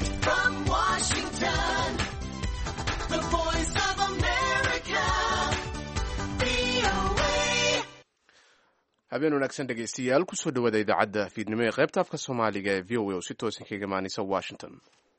Direct from Washington, the voice of America, VOA. habeen wanaagsan dhegaystayaal kusoo dhawaada idaacadda fiidnimo ee qaybta afka soomaaliga ee v o a oo si toosan kaga imaanaysa washington.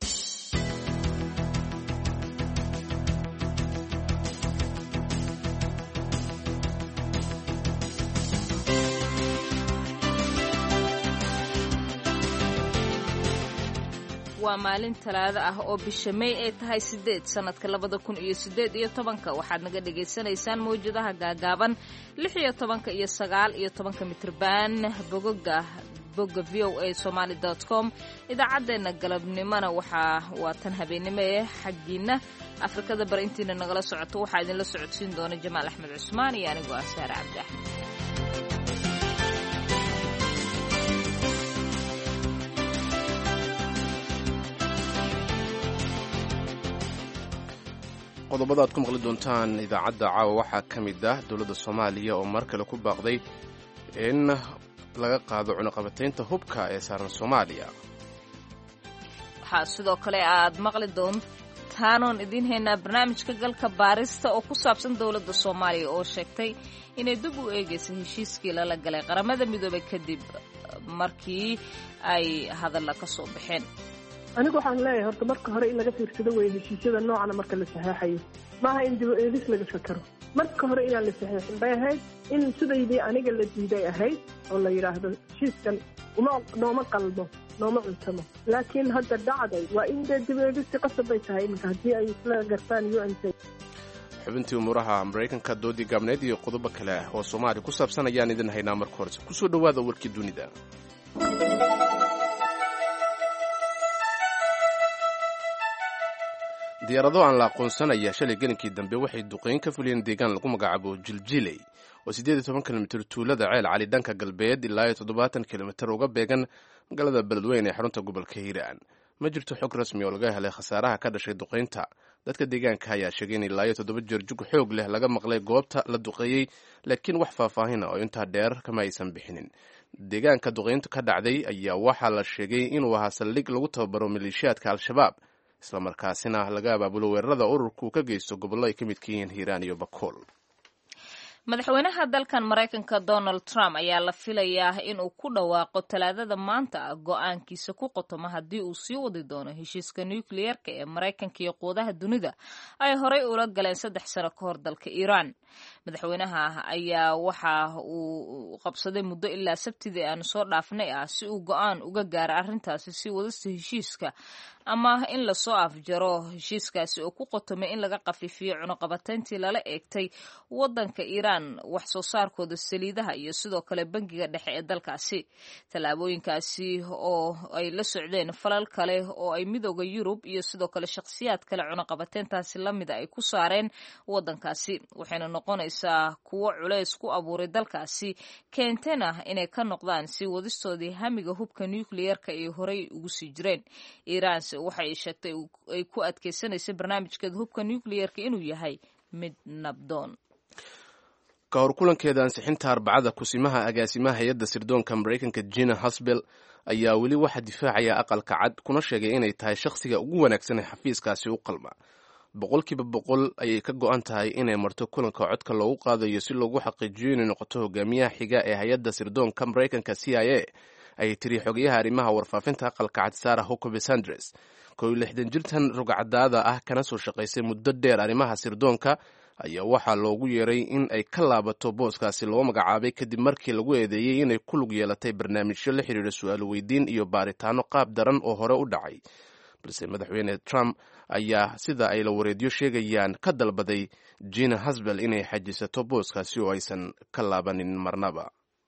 waa maalin talaado ah oo bisha May ay tahay 8 sanadka 2018 waxaad naga dhageysanaysaan mowjadaha gaagaaban 16 iyo 9 iyo 10 mitirban bogga voasomali.com idaacadeena galabnimona waa tan habeenimo ee xagiina Afrikada bar intiina nagala socoto waxaa idinla socodsiin doona Jamaal Axmed Cusmaan iyo anigoo Saara Cabdi Axmed. qodobada aad ku maqli doontaan idaacadda caawa waxaa ka mid ah dowladda Soomaaliya oo mar kale ku baaqday in laga qaado cunaqabataynta hubka ee saaran Soomaaliya. waxaa sidoo kale aad maqli doontaan oon idin haynaa barnaamijka galka baarista oo ku saabsan dowladda Soomaaliya oo sheegtay inay dib u eegayso heshiiskii lala galay qaramada midoobay kadib markii ay hadalla ka soo baxeen. anigu waxaan leeyahay horta marka hore in laga fiirsado weeye heshiisyada noocana marka la saxeexayo maaha in dib u eegis laga fakaro marka hore inaan la saxeexin bay ahayd in sidaydii aniga la diiday ahayd oo la yidhaahdo heshiiskan nooma qalmo nooma cuntamo laakiin hadda dhacday waa in dee dib u eegisi qasab bay tahay iminka haddii ay isla gartaan UNC. xubintii umuuraha Mareykanka doodii gaabneed iyo qodobo kale oo Soomaaliya ku saabsan ayaan idin haynaa marka hore kusoo dhawaada warkii dunida. diyaarado aan la aqoonsanaya shalay gelinkii dambe waxay duqeyn ka fuliyeen deegaan lagu magacaabo Jiljiley oo 18 kilomitir tuulada Ceel Cali dhanka galbeed ilaa 70 kilomitir uga beegan magaalada Beledweyne ee xarunta gobolka Hiiraan. ma jirto xog rasmi oo laga helay khasaaraha ka dhashay duqeynta. dadka deegaanka ayaa sheegay in ilaa 7 jeer jug xoog leh laga maqlay goobta la duqeeyay laakiin wax faahfaahin oo inta dheer kama aysan bixinin. deegaanka duqeyntu ka dhacday ayaa waxaa la sheegay inuu ahaa saldhig lagu tababaro maleeshiyaadka Al-Shabaab isla markaasina laga abaabulo weerarada ururku ka geysto gobollo ay ka mid yihiin Hiiraan iyo Bakool. madaxweynaha dalkan Mareykanka Donald Trump ayaa la filayaa inuu ku dhawaaqo talaadada maanta go'aankiisa ku qotoma haddii uu sii wadi doono heshiiska nukliyeerka ee Mareykanka iyo quudaha dunida ay horey ula galeen 3 sano ka hor dalka Iiraan. madaxweynaha ayaa waxa uu qabsaday muddo ilaa Sabtidii aan soo dhaafnay si uu go'aan uga gaaro arrintaasi si wadista heshiiska ama in la soo afjaro heshiiskaasi oo ku qotomay in laga qafiifiyo cunaqabatayntii lala eegtay wadanka Iiraan wax soo saarkooda saliidaha iyo sidoo kale bangiga dhexe ee dalkaasi. tallaabooyinkaasi oo ay la socdeen falal kale oo ay midowga Yurub iyo sidoo kale shakhsiyaad kale cunaqabatayntaasi lamida ay ku saareen wadankaasi waxayna noqonaysaa kuwo culays ku abuuray dalkaasi keentana inay ka noqdaan si wadistoodii hamiga hubka nukliyeerka ay horey ugu sii jireen. Iiraan waxay sheegtay ay ku adkeysanaysa barnaamijkeeda hubka nukliyeerka inuu yahay mid nabdoon. ka hor kulankeeda ansixinta Arbacada kusimaha agaasimaha hay'adda sirdoonka Mareykanka Gina Haspel ayaa weli waxa difaacaya aqalka cad kuna sheegay inay tahay shakhsiga ugu wanaagsan ee xafiiskaasi u qalma. 100% ayay ka go'an tahay inay marto kulanka codka loogu qaadayo si loogu xaqiijiyo inay noqoto hogaamiyaha xiga ee hay'adda sirdoonka Mareykanka CIA. ay tiri xogayaha arrimaha warfaafinta aqalka cad Sarah Huckabee Sanders. 60 jirtan rugcadaada ah kana soo shaqaysay muddo dheer arrimaha sirdoonka ayaa waxaa loogu yeeray in ay ka laabato booskaasi loo magacaabay kadib markii lagu eedeeyay inay ku lug yeelatay barnaamijyo la xiriira su'aalo weydiin iyo baaritaano qaab daran oo hore u dhacay. balse madaxweyne Trump ayaa sida ay la wareediyo sheegayaan ka dalbaday Gina Haspel inay xajisato booskaasi oo aysan ka laabanin marnaba.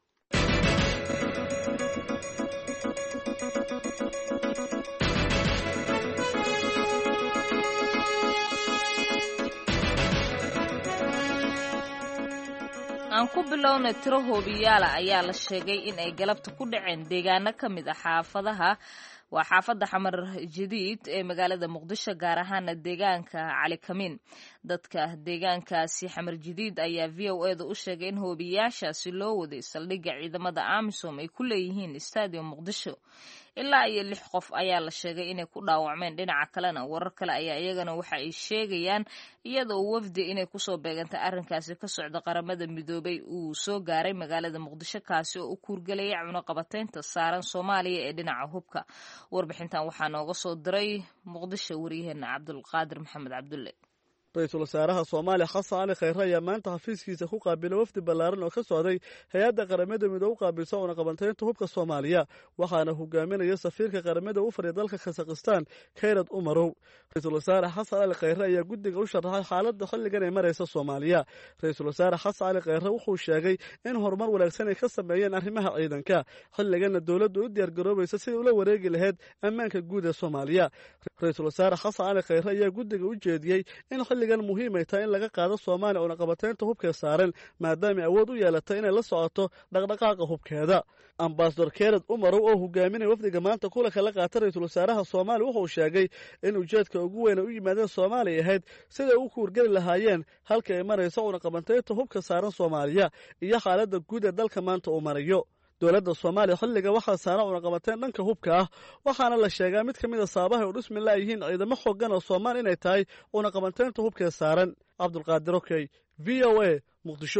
aan ku bilowna tiro hoobiyaala ayaa la sheegay in ay galabta ku dhaceen deegaano ka mid ah xaafadda Xamar Jadiid ee magaalada Muqdisho gaar ahaan deegaanka Cali Kamin. dadka deegaankaasi Xamar Jadiid ayaa VOA u sheegay in hoobiyaashaasi loo waday saldhigga ciidamada AMISOM ay ku leeyihiin Stadium Muqdisho. ilaa iyo 6 qof ayaa la sheegay inay ku dhaawacmeen. dhinaca kalena warar kale ayaa iyagana waxa ay sheegayaan iyadoo wafdi inay kusoo beegantay arrinkaasi ka socda qaramada midoobay uu soo gaaray magaalada muqdisho kaasi oo u kuurgelaya cunaqabateynta saaran Soomaaliya ee dhinaca hubka. warbixintan waxaa nooga soo diray muqdisho wariyaheena Cabdulqaadir Maxamed Cabdulle. ra-iisul wasaaraha Soomaaliya Xasan Cali Khayre ayaa maanta xafiiskiisa ku qaabilay wafdi ballaaran oo ka socday hay'adda qaramada midoobay u qaabilsan cunaqabateynta hubka Soomaaliya waxaana hogaaminaya safiirka qaramada u fadhiya dalka Kazakhstan Khayrat Umarow. ra-iisul wasaare Xasan Cali Khayre ayaa guddiga u sharaxay xaaladda xilligan ay maraysa Soomaaliya. ra-iisul wasaare Xasan Cali Khayre wuxuu sheegay in horumar wanaagsan ay ka sameeyeen arrimaha ciidanka xilligan dawladdu u diyaar garoobaysa sidii ula wareegi lahayd ammaanka guud ee Soomaaliya. ra-iisul wasaare Xasan Cali Khayre ayaa guddiga u jeediyay in muhiim ay tahay in laga qaado Soomaaliya cunaqabateynta hubka saaran maadaama awood u yeelatay inay la socoto dhaqdhaqaaqa hubkeeda. Ambassador Khayrat Umarow oo hogaaminaya wafdiga maanta kulanka la qaatay ra-iisul wasaaraha Soomaaliya wuxuu sheegay in ujeedka ugu weyn u yimaadeen Soomaaliya ahayd siday u kuurgeli lahaayeen halka ay marayso cunaqabateynta hubka saaran Soomaaliya iyo xaaladda guud ee dalka maanta uu marayo. dowladda Soomaaliya xilliga waxaa saaran cunaqabateyn dhanka hubka ah waxaana la sheegaa mid ka mid ah sababaha ay u dhismi laayihiin ciidamo xooggan oo Soomaali inay tahay cunaqabateynta hubka saaran. Cabdulqaadir Okey, VOA, Muqdisho.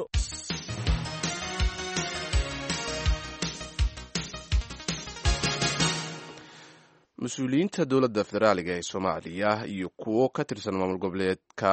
mas-uuliyiinta dowladda federaaliga ee Soomaaliya iyo kuwo ka tirsan maamul goboleedka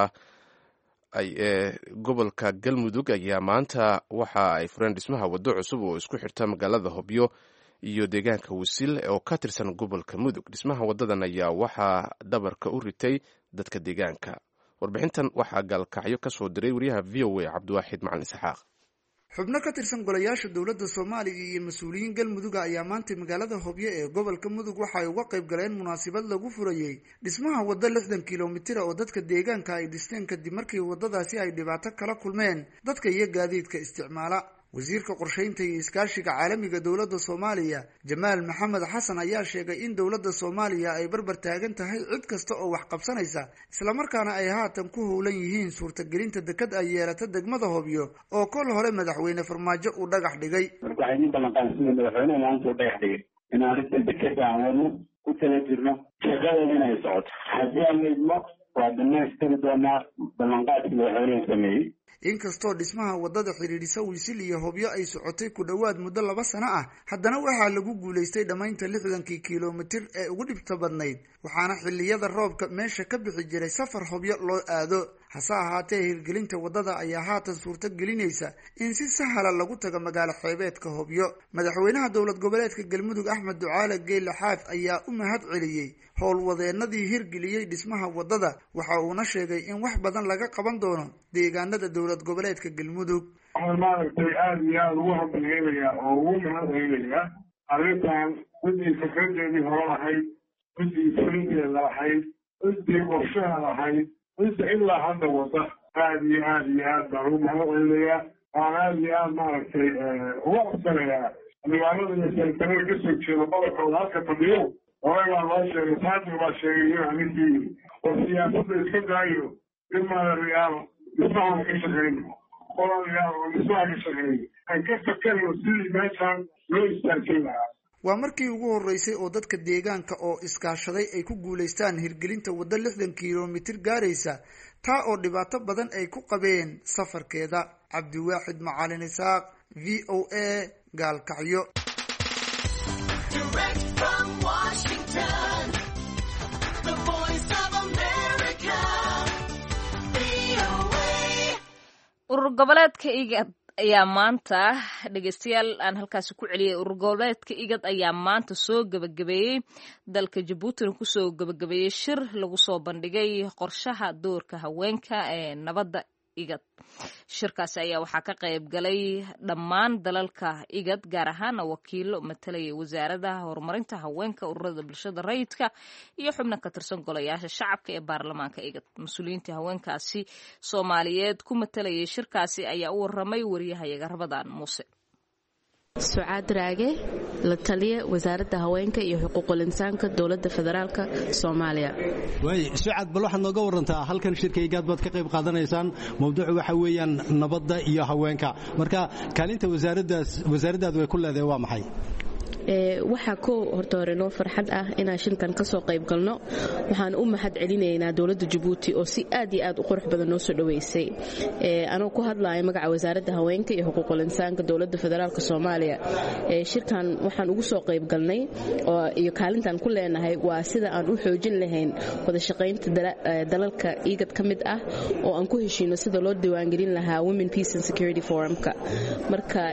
ee gobolka Galmudug ayaa maanta waxa ay fureen dhismaha waddo cusub oo isku xirta magaalada Hobyo iyo deegaanka Wisil oo ka tirsan gobolka Mudug. dhismaha wadadan ayaa waxaa dhabarka u ritay dadka deegaanka. warbixintan waxaa gaalkacyo ka soo diray wariyaha VOA Cabdiwaaxid Macalin Isxaaq. xubno ka tirsan golayaasha dowladda Soomaaliya iyo mas'uuliyiin Galmudug ayaa maanta magaalada Hobyo ee gobolka Mudug waxa ay uga qayb galeen munaasabad lagu furayay dhismaha waddo 60 kiiloomitir oo dadka deegaanka ay dhisteen kadib markii waddadaasi ay dhibaato kala kulmeen dadka iyo gaadiidka isticmaala. wasiirka qorsheynta iyo iskaashiga caalamiga dowladda Soomaaliya Jamaal Maxamed Xasan ayaa sheegay in dowladda Soomaaliya ay barbar taagan tahay cid kasta oo wax qabsanaysa isla markaana ay haatan ku howlan yihiin suurtagelinta dekad ay yeelata degmada Hobyo oo kol hore madaxweyne Farmaajo uu dhagax dhigay. waxay in badan qaansiin madaxweyne maanta uu dhagax dhigay in arrinta dekada aan ku tala jirno shaqada inay socoto haddii aan idmo waa dhammaystiri doonaa ballanqaadkii madaxweyne sameeyey. inkastoo dhismaha waddada xiriirisa Wisil iyo Hobyo ay socotay ku dhawaad muddo 2 sano ah haddana waxaa lagu guuleystay dhamaynta 60 kiiloomitir ee ugu dhibta badnayd waxaana xilliyada roobka meesha ka bixi jiray safar Hobyo loo aado. hase ahaatee hirgelinta waddada ayaa haatan suurto gelinaysa in si sahal ah lagu tago magaalo xeebeedka Hobyo. madaxweynaha dowlad goboleedka Galmudug Axmed Ducaale Geyle Xaaf ayaa u mahad celiyay howlwadeenadii hirgeliyay dhismaha waddada waxa uuna sheegay in wax badan laga qaban doono deegaanada dowlad goboleedka Galmudug. waxaan maaragtay aad iyo aad ugu hambalyeelayaa oo ugu mahad celinayaa arrintan cidii fikradeedii hore lahayd cidii fulinteeda lahayd cidii qorshaha lahayd cidda ilaa hadda wada aad iyo aad baan ugu mahad celinayaa. waan aad iyo aad maaragtay uga codsanayaa magaalada iyo seertanada kasoo jeeda badalkooda halka fadhiyo hore baa loo sheegay saadiq baa sheegay in arrinkii oo siyaasadda iska daayo in maaragtay dhismaha ka shaqeyno qoladayaal oo dhismaha ka shaqeeyo aan ka fakarno sidii meeshaan loo istaajin lahaa. waa markii ugu horeysay oo dadka deegaanka oo iskaashaday ay ku guuleystaan hirgelinta waddo 60 kiiloomitir gaaraysa taa oo dhibaato badan ay ku qabeen safarkeeda. Cabdiwaaxid Macalin Isxaaq, VOA, Gaalkacyo. urur goboleedka IGAD ayaa maanta dhegeystayaal aan halkaasi ku celiyay urur goboleedka IGAD ayaa maanta soo gabagabeeyey dalka Djibouti kusoo gabagabeeyey shir lagu soo bandhigay qorshaha doorka haweenka ee nabadda IGAD. shirkaasi ayaa waxaa ka qayb galay dhammaan dalalka IGAD gaar ahaan wakiilo matalaya wasaaradda horumarinta haweenka ururada bulshada rayidka iyo xubno ka tirsan golayaasha shacabka ee baarlamaanka IGAD. mas-uuliyiinta haweenkaasi Soomaaliyeed ku matalayay shirkaasi ayaa u waramay wariyahayaga Rabadaan Muuse. Sucaad Raage, la taliye wasaaradda haweenka iyo xuquuqul insaanka dowladda federaalka Soomaaliya. Sucaad, bal waxaad nooga warantaa halkan shirkaygaad baad ka qayb qaadanaysaan mowduucu waxa weeyaan nabadda iyo haweenka marka kaalinta wasaaraddaadu way ku leedahay waa maxay? waxaa horta hore noo farxad ah inaan shirkan ka soo qayb galno. waxaan u mahad celinaynaa dowladda Jabuuti oo si aad iyo aad u qurux badan noo soo dhaweysay. anoo ku hadlayo magaca wasaaradda haweenka iyo xuquuqul insaanka dowladda federaalka Soomaaliya. shirkan waxaan ugu soo qayb galnay iyo kaalintan ku leenahay waa sida aan u xoojin lahayn wada shaqaynta dalalka IGAD ka mid ah oo aan ku heshiino sida loo diiwaangelin lahaa Women Peace and Security Forumka. marka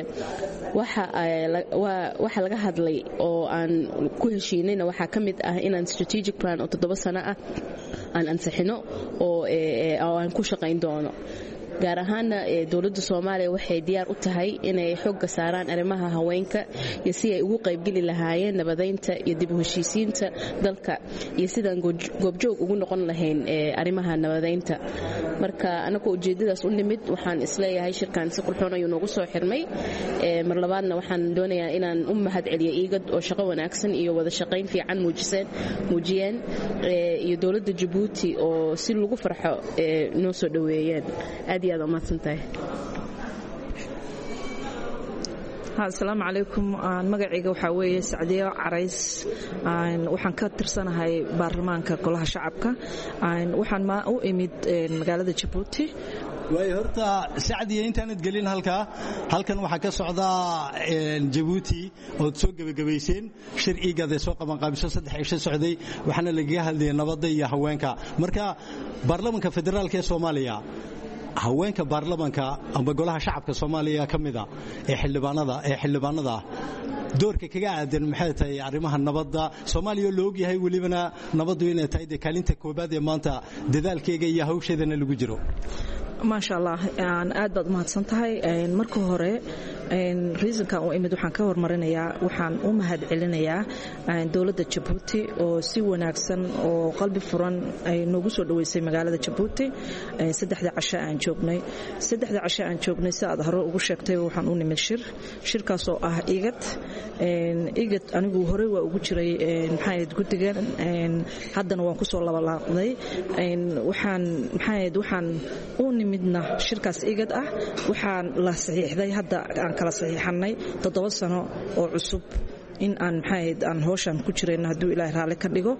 waxa laga hadlay oo aan ku heshiinayna waxaa ka mid ah inaan strategic plan oo 7 sano ah aan ansixino oo aan ku shaqayn doono. gaar ahaan dowladda Soomaaliya waxay diyaar u tahay inay xogga saaraan arrimaha haweenka iyo si ay ugu qaybgeli lahaayeen nabadeynta iyo dib u heshiisiinta dalka iyo sidaan goobjoog ugu noqon lahayn arrimaha nabadeynta. marka anagoo ujeedadaas u nimid waxaan isleeyahay shirkan si qurxoon ayuu noogu soo xirmay. mar labaadna waxaan doonayaa inaan u mahad celiyo IGAD oo shaqo wanaagsan iyo wada shaqayn fiican muujiyeen iyo dowladda Jabuuti oo si lagu farxo noo soo dhaweeyeen. asalaamu calaykum. magacayga waxaa weeye Sacdiyo Carays. waxaan ka tirsanahay baarlamaanka golaha shacabka. waxaan u imid magaalada Jabuuti. way horta Sacdiyo intaanad gelin halkan waxaa ka socda Jabuuti oo soo gabagabayseen shir IGAD soo qaban qaabisho 3 cisho socday waxaana laga hadlayay nabadda iyo haweenka. marka baarlamaanka federaalka ee Soomaaliya haweenka baarlamaanka amba golaha shacabka Soomaaliya kamida ee xildhibaanada doorka kaga aadan maxay tahay arrimaha nabadda Soomaaliya loo ogyahay walibana nabaddu inay tahay kaalinta koobaad ee maanta dadaalkeega iyo hawsheedana lagu jiro. maasha Allah aad baad mahadsan tahay. marka hore reasonka oo imid waxaan ka hormarinayaa waxaan u mahad celinayaa dowladda Jabuuti oo si wanaagsan oo qalbi furan ay noogu soo dhaweysay magaalada Jabuuti. 3 casho aan joognay si aad hore ugu sheegtay waxaan u nimid shirkaas oo ah IGAD anigu hore waa ugu jiray maxaayad guddigan haddana waan ku soo laablaaqday. waxaan u nimidna shirkaas IGAD ah waxaan la saxiixday hadda aan kala saxiixanay 7 sano oo cusub in aan aan hawshan ku jireen hadduu Ilaahay raali ka dhigo.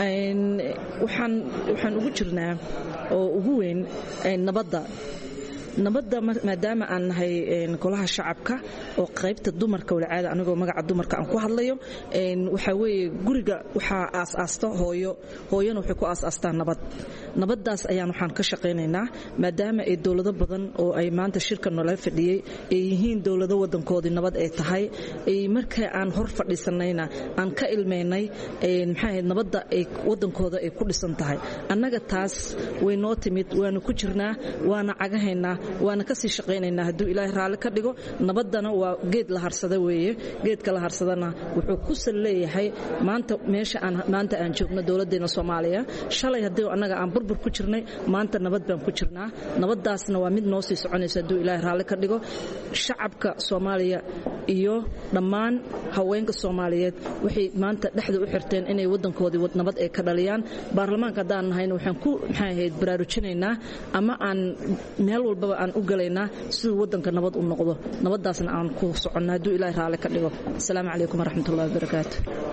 waxaan ugu jirnaa oo ugu weyn nabadda maadaama aan nahay golaha shacabka oo qaybta dumarka walaacada anigoo magaca dumarka aan ku hadlayo. waxa weeye guriga waxaa aasaasta hooyana waxay ku aasaastaa nabaddaas ayaan waxaan ka shaqaynaynaa maadaama ay dowlado badan oo ay maanta shirka nala fadhiyay ay yihiin dowlado wadankoodii nabad ay tahay. marka aan hor fadhiisanayna aan ka ilmeynay nabadda ay wadankooda ay ku dhisan tahay. annaga taas way noo timid waana ku jirnaa waana cagahaynaa waana ka sii shaqaynaynaa hadduu Ilaahay raali ka dhigo. nabaddana waa geed la harsada weeye. geedka la harsadana wuxuu ku saleeyahay maanta meesha aan joogno dowladdeena Soomaaliya. shalay haddii annaga aan burbur ku jirnay maanta nabad baan ku jirnaa. nabaddaasna waa mid noo sii soconaysa hadduu Ilaahay raali ka dhigo. shacabka Soomaaliya iyo dhammaan haweenka Soomaaliyeed waxay maanta dhexda u xirteen inay wadankoodii nabad ay ka dhaliyaan. baarlamaanka haddaan nahayna waxaan ku baraarujinaynaa ama aan meel walba aan u galaynaa siduu wadanka nabad u noqdo. nabaddaasna aan ku soconnaa hadduu Ilaahay raali ka dhigo. asalaamu calaykum waraxmatullaahi wabarakaatu.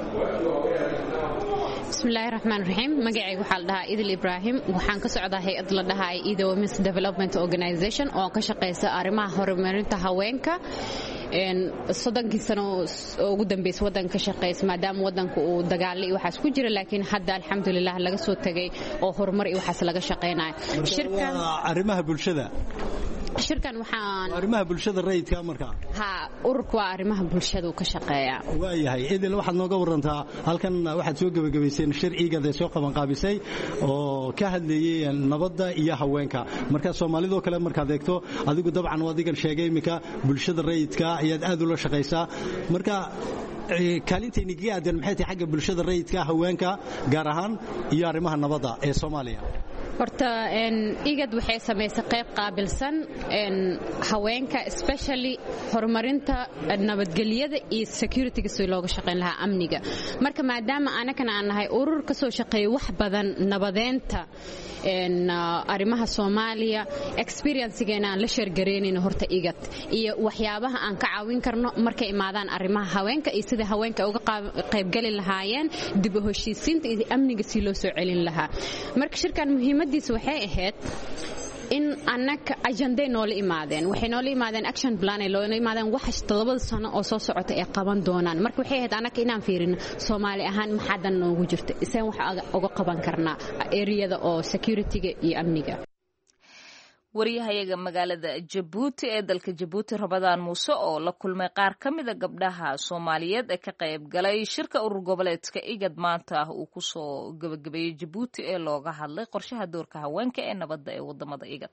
bismillaahi raxmaan raxiim. magacaygu waxaa la dhahaa Idil Ibrahim. waxaan ka socdaa hay'ad la dhahaa Ida Women's Development Organization oo ka shaqeysa arrimaha horumarinta haweenka. 30 sano ugu dambeysay wadanka ka shaqeysa maadaama wadanku uu dagaal iyo waxaas ku jira laakiin hadda alxamdulillah laga soo tagay oo horumar iyo waxaas laga shaqeynayo. shirkan arrimaha bulshada shirkan waxaan arrimaha bulshada rayidka markaa ururku waa arrimaha bulshada uu ka shaqeeyaa. waayahay idil waxaad nooga warantaa halkan waxaad soo gabagabayseen shir IGAD soo qaban qaabisay oo ka hadlayay nabadda iyo haweenka. marka Soomaalidoo kale markaad eegto adigu dabcan wadigan sheegay imika bulshada rayidka ayaad aad ula shaqeysaa. marka kaalinteeni gaadan maxay tahay xagga bulshada rayidka haweenka gaar ahaan iyo arrimaha nabadda ee Soomaaliya. horta igad waxay samaysay qayb qaabilsan haweenka especially horumarinta nabadgelyada iyo securityga si looga shaqayn lahaa amniga marka maadaama anagana aan nahay urur ka soo shaqeeyo wax badan nabadeenta arrimaha Soomaaliya experience-geena aan la sheergareynayno horta igad iyo waxyaabaha aan ka caawin karno markay imaadaan arrimaha haweenka iyo sida haweenka uga qayb gali lahaayeen dib u heshiisiinta iyo amniga si loo soo celin lahaa marka shirkan muhiimadiisu waxay ahayd in anaka ajanday noola imaadeen waxay noola imaadeen action plan ay noola imaadeen wax 7 sano oo soo socota ay qaban doonaan marka waxay ahayd anaka inaan fiirino Soomaali ahaan maxadan noogu jirta isaan wax uga qaban karnaa area-da oo security-ga iyo amniga wariyahayaga magaalada Jabuuti ee dalka Jabuuti Rabadaan Muuse oo la kulmay qaar ka mid ah gabdhaha Soomaaliyeed ee ka qayb galay shirka urur goboleedka igad maanta uu ku soo gabagabeeyay Jabuuti ee looga hadlay qorshaha doorka haweenka ee nabadda ee wadamada igad.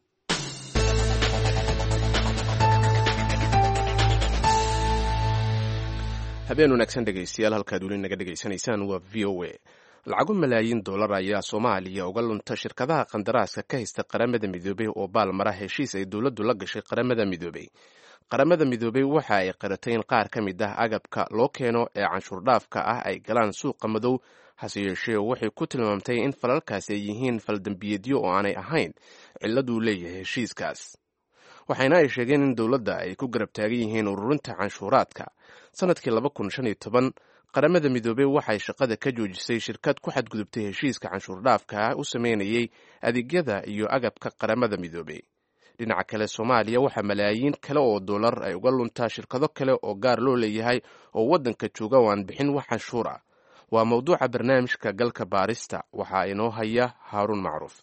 habeen wanaagsan dhegaystayaal halkaad weli naga dhegaysanaysaan waa VOA. lacago malaayiin dollar ayaa Soomaaliya uga lunta shirkadaha qandaraaska ka haysta qaramada midoobay oo baalmara heshiis ay dawladdu la gashay qaramada midoobay. qaramada midoobay waxa ay qaratay in qaar ka mid ah agabka loo keeno ee canshuur dhaafka ah ay galaan suuqa madow hase yeeshee waxay ku tilmaamtay in falalkaasi ay yihiin faldambiyeedyo oo aanay ahayn cilladuu leeyahay heshiiskaas waxayna ay sheegeen in dawladda ay ku garab taagan yihiin ururinta canshuuraadka sanadkii 2015 qaramada midoobay waxay shaqada ka joojisay shirkad ku xadgudubtay heshiiska canshuur dhaafka ah u sameynayay adeegyada iyo agabka qaramada midoobay dhinaca kale Soomaaliya waxa malaayiin kale oo dollar ay uga luntaa shirkado kale oo gaar loo leeyahay oo wadanka jooga waan bixin wax canshuur ah waa mawduuca barnaamijka galka baarista waxa inoo haya Haarun Macruuf.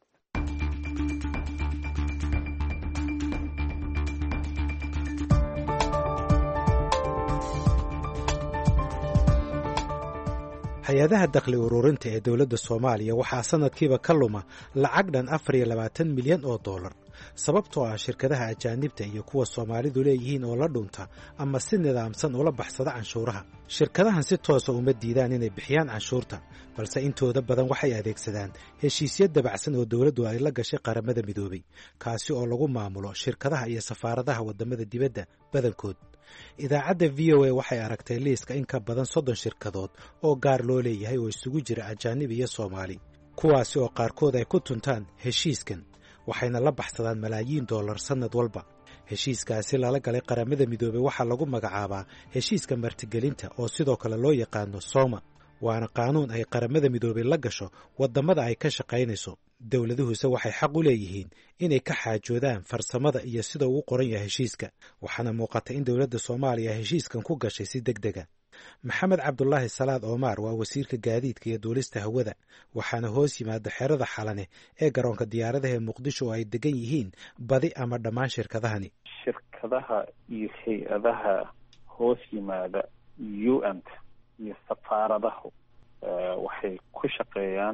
hay-adaha dakhli ururinta ee dowladda Soomaaliya waxaa sanadkiiba ka luma lacag dhan 24 milyan oo dollar sababtoo ah shirkadaha ajaanibta iyo kuwa Soomaalidu leeyihiin oo la dhunta ama si nidaamsan ula baxsada canshuuraha shirkadahan si toos ah uma diidaan inay bixiyaan canshuurta balse intooda badan waxay adeegsadaan heshiisyo dabacsan oo dowladdu ay la gashay qaramada midoobay kaasi oo lagu maamulo shirkadaha iyo safaaradaha wadamada dibadda badankood idaacadda VOA waxay aragtay liiska in ka badan 30 shirkadood oo gaar loo leeyahay oo isugu jira ajaanib iyo Soomaali kuwaasi oo qaarkood ay ku tuntaan heshiiskan waxayna la baxsadaan malaayiin dollar sanad walba heshiiskaasi lala galay qaramada midoobay waxa lagu magacaabaa heshiiska martigelinta oo sidoo kale loo yaqaano Sooma waana qaanuun ay qaramada midoobay la gasho wadamada ay ka shaqaynayso dawladuhuse waxay xaq u leeyihiin inay ka xaajoodaan farsamada iyo sida uu qoran yahay heshiiska waxaana muuqata in dawladda Soomaaliya heshiiskan ku gashay si degdega Maxamed Cabdullaahi Salaad Omar waa wasiirka gaadiidka iyo duulista hawada waxaana hoos yimaada xerada Xalane ee garoonka diyaaradaha ee Muqdisho oo ay degan yihiin badi ama dhammaan shirkadahani shirkadaha iyo hay'adaha hoos yimaada UN iyo safaaradahu waxay ku shaqeeyaan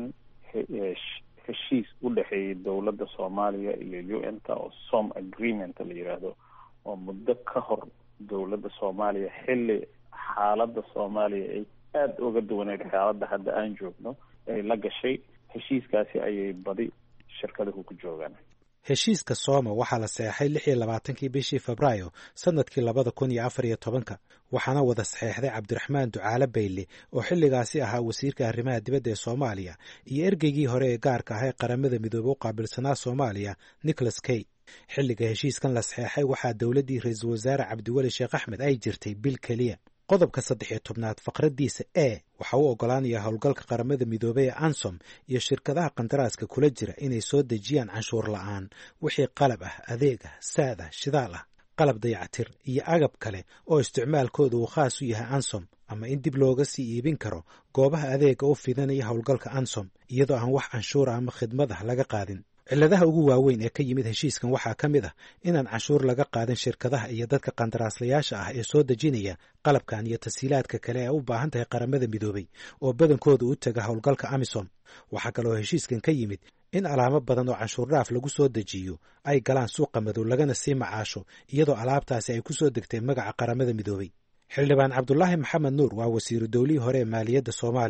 heshiis u dhaxeeyay dawladda Soomaaliya iyo UN-ta oo SOM agreement la yiraahdo oo muddo ka hor dawladda Soomaaliya xilli xaaladda Soomaaliya ay aad uga duwaneed xaaladda hadda aan joogno ay la gashay heshiiskaasi ayay badi shirkaduhu ku joogaan heshiiska Sooma waxaa la saxeexay 26 bishii Febraayo sanadkii 2014 waxaana wada saxeexday Cabdiraxmaan Ducaale Bayle oo xilligaasi ahaa wasiirka arrimaha dibadda ee Soomaaliya iyo ergeygii hore ee gaarka ah ee qaramada midoobay u qaabilsanaa Soomaaliya Nicholas Kay xilliga heshiiskan la saxeexay waxaa dawladdii ra'iisul wasaare Cabdiwali Sheekh Axmed ay jirtay bil kaliya qodobka 13 faqradiisa waxa uu ogolaanayaa howlgalka qaramada midoobay ee ANSOM iyo shirkadaha qandaraaska kula jira inay soo dejiyaan canshuur la'aan wixii qalab ah adeeg ah saad ah shidaal ah qalab dayactir iyo agab kale oo isticmaalkoodu uu khaas u yahay ANSOM ama in dib looga sii iibin karo goobaha adeega u fidanaya howlgalka ANSOM iyadoo aan wax canshuur ama khidmad ah laga qaadin ciladaha ugu waaweyn ee ka yimid heshiiskan waxaa ka mid ah inaan canshuur laga qaadin shirkadaha iyo dadka qandaraaslayaasha ah ee soo dejinaya qalabkan iyo tasiilaadka kale ee u baahan tahay qaramada midoobay oo badankooda u taga howlgalka AMISOM waxaa kaloo heshiiskan ka yimid in alaamo badan oo canshuur dhaaf lagu soo dejiyo ay galaan suuqa madow lagana sii macaasho iyadoo alaabtaasi ay ku soo degtay magaca qaramada midoobay xildhibaan Cabdullaahi Maxamed Nuur waa wasiiru dawlihii hore ee maaliyadda Soomaaliya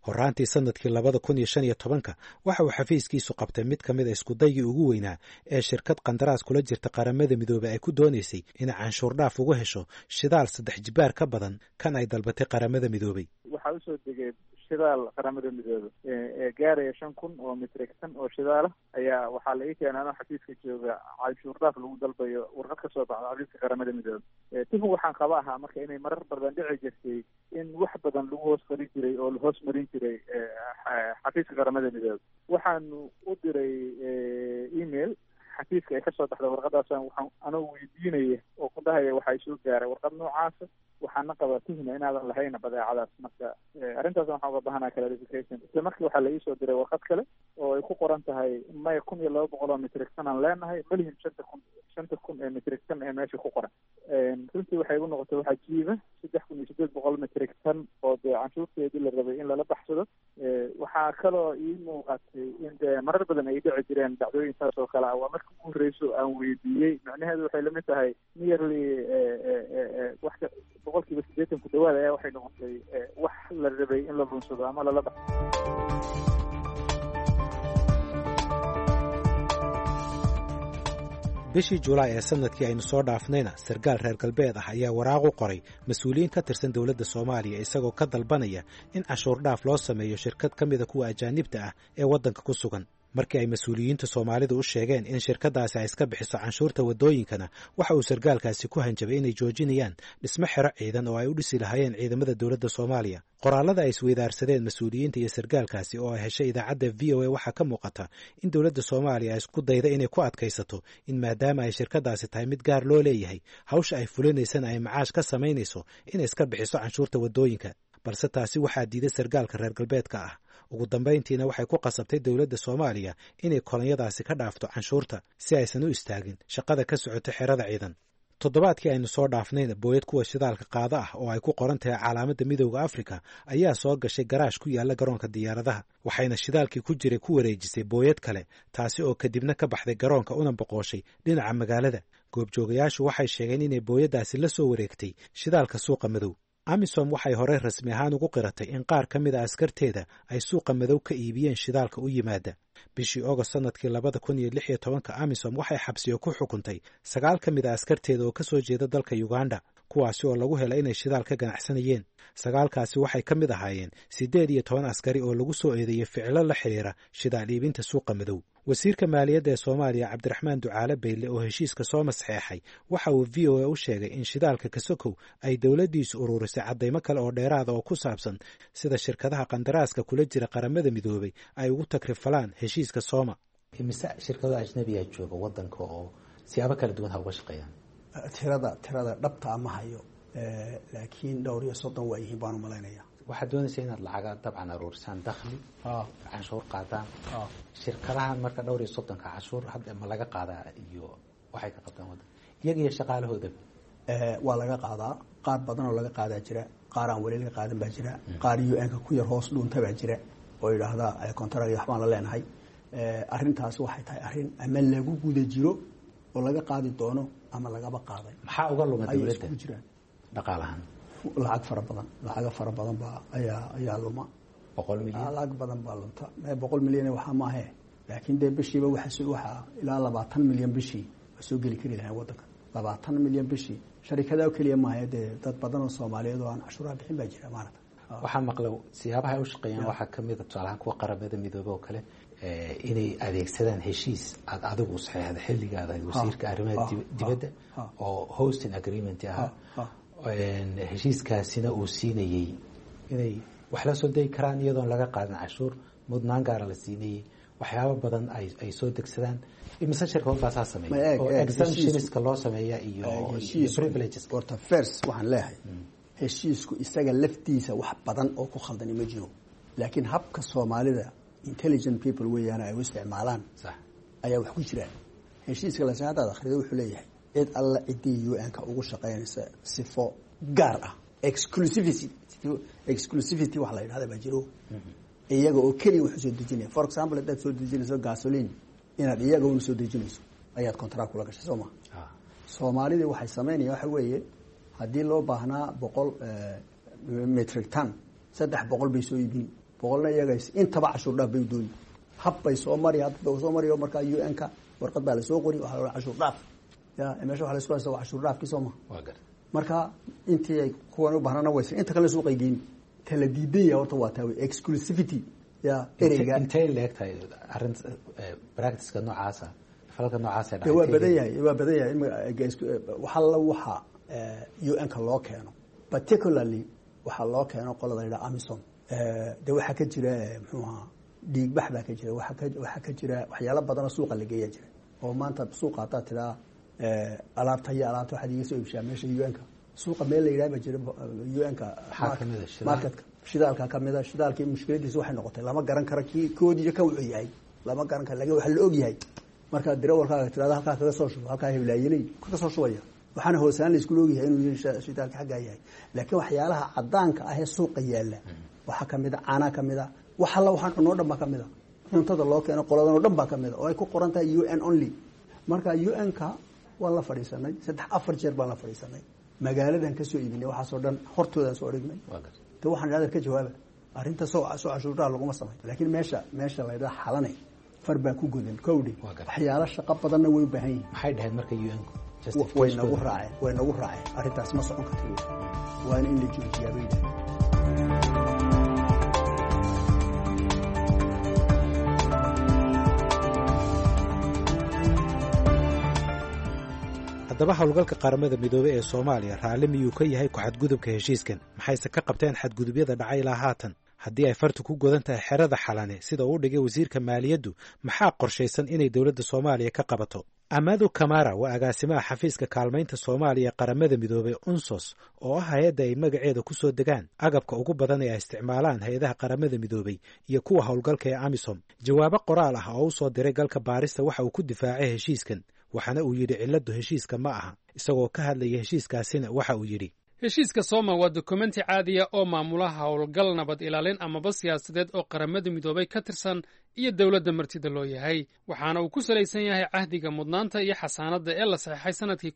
horaantii sanadkii 2015 waxa uu xafiiskiisu qabtay mid ka mid a iskudaygii ugu weynaa ee shirkad qandaraas kula jirta qaramada midoobey ay ku doonaysay inay canshuur dhaaf ugu hesho shidaal 3 jibaar ka badan kan ay dalbatay qaramada midoobey. waxaa usoo degay shidaal qaramada midoobe ee gaaraya 5,000 oo metrik tan oo shidaala ayaa waxaa la ii keenay anoo xafiiska jooga canshuur dhaaf lagu dalbayo warqad ka soo baxda xafiiska qaramada midoobe. tifin waxaan qaba ahaa marka inay marar badan dhici jirtay in wax badan lagu hoos qarin jiray oo la hoos marin jiray xafiiska qaramada midoobe. waxaanu u diray email xafiiska ay kasoo baxda warqadaas waxaan anoo weydiinaya oo ku dhahaya waxaa soo gaaray warqad noocaasa waxaana qabaa tuhma inaadan lahayna badeecadaas. marka arrintaas waxaan uga bahanaa clarification. isla markii waxaa la iisoo diray warqad kale oo ay ku qoran tahay maya 1,200 oo metrik tan aan leenahay malihim 5,000 ee metrik tan ee meesha ku qoran. runtii waxay igu noqotay waxaa jiiba 3,800 metrik tan oo dee canshuurteedii la rabay in lala baxsado. waxaa kaloo ii muuqatay in dee marar badan ay dhici jireen dhacdooyinkaas oo kale ah. waa markii ugu horreyso aan weydiiyey macnaheedu waxay lamid tahay nearly wax 80% ku dhawaad ayaa waxay noqotay wax la rabay in la lunsado ama lala baxsado. bishii Juulaay ee sanadkii aynu soo dhaafnayna sarkaal reer galbeed ah ayaa waraaq u qoray mas-uuliyiin ka tirsan dowladda Soomaaliya isagoo ka dalbanaya in cashuur dhaaf loo sameeyo shirkad ka mid a kuwa ajaanibta ah ee waddanka ku sugan. markii ay mas-uuliyiinta Soomaalidu u sheegeen in shirkadaasi ay iska bixiso canshuurta wadooyinkana waxa uu sarkaalkaasi ku hanjabay inay joojinayaan dhismo xero ciidan oo ay u dhisi lahaayeen ciidamada dowladda Soomaaliya. qoraalada ay isweydaarsadeen mas-uuliyiinta iyo sarkaalkaasi oo ay heshay idaacadda VOA waxaa ka muuqata in dowladda Soomaaliya ay isku dayda inay ku adkaysato in maadaama ay shirkadaasi tahay mid gaar loo leeyahay hawsha ay fulinaysana ay macaash ka samaynayso inay iska bixiso canshuurta wadooyinka. balse taasi waxaa diiday sarkaalka reer galbeedka ah. ugu dambayntiina waxay ku qasabtay dowladda Soomaaliya inay kolonyadaasi ka dhaafto canshuurta si aysan u istaagin shaqada ka socota xerada ciidan. toddobaadkii aynu soo dhaafnayna booyad kuwa shidaalka qaada ah oo ay ku qoran tahay calaamadda midowda Afrika ayaa soo gashay garaash ku yaala garoonka diyaaradaha waxayna shidaalkii ku jiray ku wareejisay booyad kale taasi oo kadibna ka baxday garoonka una boqoshay dhinaca magaalada. goobjoogayaashu waxay sheegeen inay booyadaasi la soo wareegtay shidaalka suuqa madow. Amisom waxay hore rasmi ahaan ugu qiratay in qaar ka mid a askarteeda ay suuqa madow ka iibiyeen shidaalka u yimaada. bishii August sanadkii 2016 Amisom waxay xabsiyo ku xukuntay 9 ka mid a askarteeda oo ka soo jeeda dalka Uganda kuwaasi oo lagu helay inay shidaal ka ganacsanayeen. 9kaasi waxay ka mid ahaayeen 18 askari oo lagu soo eedeeyay ficilo la xiriira shidaal iibinta suuqa madow. wasiirka maaliyadda ee Soomaaliya Cabdiraxmaan Ducaale Beyle oo heshiiska soo masxeexay waxa uu VOA u sheegay in shidaalka kasokow ay dawladdiisu ururisay cadeymo kale oo dheeraad oo ku saabsan sida shirkadaha qandaraaska kula jira qaramada midoobay ay ugu takrifalaan heshiiska Sooma. imise shirkado ajnabi ah jooga wadanka oo siyaabo kala duwan uga shaqeeyaan. tirada dhabta ama hayo laakiin dhowr iyo 30 waa yihiin baan u maleynayaa. waxaad doonaysaa inaad lacaga dabcan aruurisaan dakhli canshuur qaadaan shirkadahan marka dhowr iyo 30 ka canshuur hadda ma laga qaadaa iyo waxay ka qabtaan waddan iyaga iyo shaqaalahooda waa laga qaadaa qaar badan oo laga qaadaa jira qaar aan wali laga qaadan baa jira qaar UN-ka ku yar hoos dhuunta baa jira oo yiraahdaa contract waxbaan la leenahay. arrintaas waxay tahay arrin ama lagu guda jiro oo laga qaadi doono ama lagaba qaaday. maxaa uga lumay dawladda dhaqaalahan lacag fara badan baa ayaa luma 100 milyan lacag badan baa lunta 100 milyan waxa ma ahe laakiin de bishiiba waxa ilaa 20 milyan bishii soo gali kari lahayn wadanka 20 milyan bishii sharikadaha kaliya ma ahe dad badan oo Soomaaliyeed oo aan cashuur bixin baa jira maanta. waxaa maqlay siyaabaha ay u shaqeeyaan waxaa ka mid ah tusaalahan kuwa qaramada midoobay oo kale inay adeegsadaan heshiis adigu saxiixda xilligaada wasiirka arrimaha dibadda oo hosting agreement ah heshiiskaasina uu siinayay inay wax la soo day karaan iyadoon laga qaadan cashuur mudnaan gaara la siinayay waxyaabo badan ay soo degsadaan imise shirkado baasaa sameeya oo exemptionska loo sameeya iyo privileges horta first waxaan leeyahay heshiisku isaga laftiisa wax badan oo ku khaldan ma jiro laakiin habka Soomaalida intelligent people weeyaan ay u isticmaalaan sax ayaa wax ku jiraan. heshiiska la saxaada akhriyo wuxuu leeyahay cid alla cidii UN-ka ugu shaqeynaysa sifo gaar ah exclusivity wax la yiraahdo ba jiro iyaga oo kaliya wax soo dejinaya. for example dad soo dejinayso gasoline inaad iyaga u soo dejinayso ayaad contract kula gashay Soomaa. Soomaalida waxay sameynayaan waxa weeye haddii loo baahnaa 100 metric ton 300 bay soo iibin boqolna iyagays intaba cashuur dhaaf bay dooni habbay soo mari hadba soo mariyo markaa UN-ka warqad baa lasoo qori waxaa la cashuur dhaaf ya meesha waxa la isku haysta waa cashuur dhaafkii soo ma marka intii ay kuwan u baahnana waysa inta kale suuqay geyn kala diidaya horta waa taa exclusivity ya ereyga intay leegtahay arrin practice-ka noocaasa falka noocaasa waa badan yahay waxa la waxa UN-ka loo keeno particularly waxa loo keeno qolada ila AMISOM de waxa ka jira muxuu ahaa dhiig bax baa ka jira waxa ka jira waxyaalo badan oo suuqa la geeya jira oo maanta suuqa hata tira alaabta waxa iga soo iibshaa meesha UN-ka suuqa meel la yiraahdo jira UN-ka marketka shidaalka kamida shidaalkii mushkiladiisa waxay noqotay lama garan karo kii koodiga ka wuxuu yahay lama garan karo laga waxa la og yahay marka darawalkaaga tirada halka kaga soo shubo halka heblaayilay kaga soo shubaya waxaana hoosaan la isku leeyahay inuu shidaalka xagga yahay laakiin waxyaalaha cadaanka ah ee suuqa yaala waxa kamida caana kamida waxa la waxaan cunno dhanba kamida cuntada loo keeno qoladan oo dhanba kamida oo ay ku qoran tahay UN only marka UN-ka waa la fadhiisanay 3-4 jeer baan la fadhiisanay magaaladan ka soo iibinay waxa soo dhan hortoodan soo dhignay te waxaan raadar ka jawaaba arrinta soo cashuuraha laguma sameeyo laakiin meesha la yiraahdo xalanay farbaa ku godan kowdi waxyaalo shaqo badanna way u baahan yihiin maxay dhahayd marka UN-ku way nagu raaceen arrintaas ma socon karto waa in la joojiyaa bay haddaba howlgalka qaramada midoobey ee Soomaaliya raalli miyuu ka yahay ku xadgudubka heshiiskan maxayse ka qabteen xadgudubyada dhacay ilaa haatan haddii ay fartu ku godan tahay xerada xalane sida uu dhigay wasiirka maaliyaddu maxaa qorshaysan inay dowladda Soomaaliya ka qabato Amadu Kamara waa agaasimaha xafiiska kaalmaynta Soomaaliya qaramada midoobey UNSOS oo ah hay'adda ay magaceeda ku soo degaan agabka ugu badan ee ay isticmaalaan hay'adaha qaramada midoobey iyo kuwa howlgalka ee AMISOM jawaabo qoraal ah oo uu soo diray galka baarista waxa uu ku difaacay heshiiskan waxaana uu yidhi ciladu heshiiska ma aha isagoo ka hadlaya heshiiskaasina waxa uu yidhi heshiiska Sooma waa dokumenti caadiya oo maamula howlgal nabad ilaalin amaba siyaasadeed oo qaramada midoobay ka tirsan iyo dawladda martida loo yahay waxaana uu ku salaysan yahay cahdiga mudnaanta iyo xasaanada ee la saxeexay sanadkii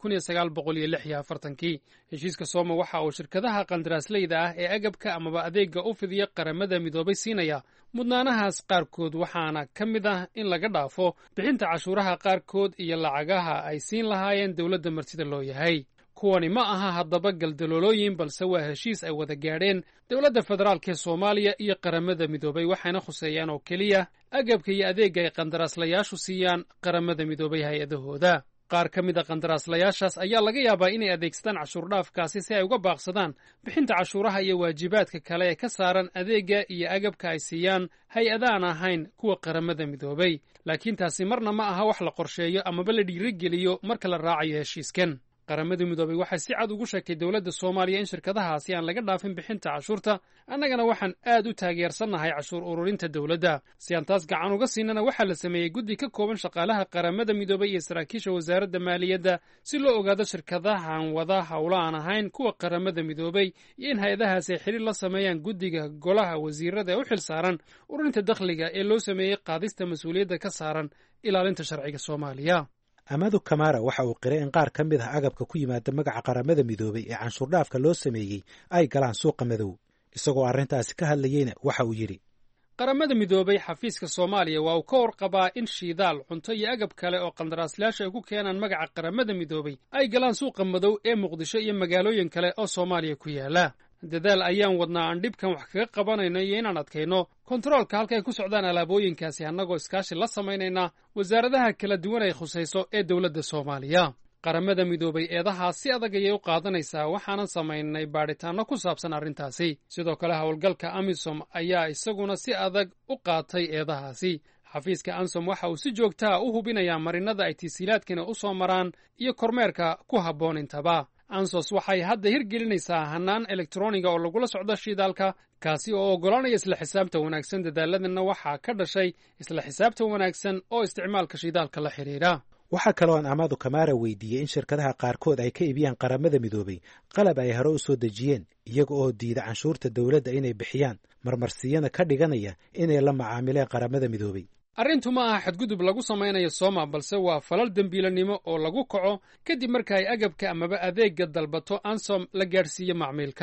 1946 heshiiska Sooma waxa uu shirkadaha qandaraasleyda ah ee agabka amaba adeega u fidiya qaramada midoobay siinaya mudnaanahaas qaarkood waxaana ka mid ah in laga dhaafo bixinta cashuuraha qaarkood iyo lacagaha ay siin lahaayeen dawladda martida loo yahay kuwani ma aha haddaba galdaloolooyin balse waa heshiis ay wada gaadheen dawladda federaalka ee Soomaaliya iyo qaramada midoobay waxayna khuseeyaan oo keliya agabka iyo adeega ay qandaraaslayaashu siiyaan qaramada midoobay hay-adahooda qaar ka mid a qandaraaslayaashaas ayaa laga yaabaa inay adeegsadaan cashuur dhaafkaasi si ay uga baaqsadaan bixinta cashuuraha iyo waajibaadka kale ee ka saaran adeega iyo agabka ay siiyaan hay-adaan ahayn kuwa qaramada midoobay laakiin taasi marna ma aha wax la qorsheeyo amaba la dhiirigeliyo marka la raacayo heshiiskan qaramada midoobay waxay si cad ugu sheegtay dawladda Soomaaliya in shirkadahaasi aan laga dhaafin bixinta cashuurta annagana waxaan aad u taageersannahay cashuur ururinta dawladda si aan taas gacan uga siinana waxaa la sameeyey guddi ka kooban shaqaalaha qaramada midoobay iyo saraakiisha wasaaradda maaliyadda si loo ogaado shirkadahan wada howlo aan ahayn kuwa qaramada midoobay iyo in hay-adahaasi ay xiriir la sameeyaan guddiga golaha wasiirada ee u xil saaran ururinta dakhliga ee loo sameeyey qaadista mas-uuliyadda ka saaran ilaalinta sharciga Soomaaliya Amadu Kamara waxa uu qiray in qaar ka mid ah agabka ku yimaada magaca qaramada midoobay ee canshuur dhaafka loo sameeyey ay galaan suuqa madow isagoo arrintaasi ka hadlayeyna waxa uu yidhi qaramada midoobay xafiiska Soomaaliya waa uu ka warqabaa in shidaal cunto iyo agab kale oo qandaraaslayaasha ay ku keenaan magaca qaramada midoobay ay galaan suuqa madow ee Muqdisho iyo magaalooyin kale oo Soomaaliya ku yaala dadaal ayaan wadnaa aan dhibkan wax kaga qabanayno iyo inaan adkayno kontaroolka halkay ku socdaan alaabooyinkaasi annagoo iskaashi la samaynayna wasaaradaha kala duwan ay khusayso ee dawladda Soomaaliya qaramada midoobay eedahaas si adag ayay u qaadanaysaa waxaanan samaynay baadhitaanno ku saabsan arrintaasi sidoo kale howlgalka AMISOM ayaa isaguna si adag u qaatay eedahaasi xafiiska AMISOM waxa uu si joogtaa u hubinayaa marinada ay tisiilaadkina u soo maraan iyo kormeerka ku habboon intaba ANSOS waxay hadda hirgelinaysaa hannaan elektroniga oo lagula socdo shidaalka kaasi oo oggolaanaya isla xisaabta wanaagsan dadaaladana waxaa ka dhashay isla xisaabta wanaagsan oo isticmaalka shidaalka la xidhiidha waxaa kaloo aan Amadu Kamara weydiiyey in shirkadaha qaarkood ay ka iibiyaan qaramada midoobay qalab ay hore u soo dejiyeen iyaga oo diida canshuurta dawladda inay bixiyaan marmarsiyana ka dhiganaya inay la macaamileen qaramada midoobay arrintu ma aha xadgudub lagu samaynayo Sooma balse waa falal dembiilanimo oo lagu kaco kadib marka ay agabka amaba adeegga dalbato ANSOM la gaadhsiiyo macmiilka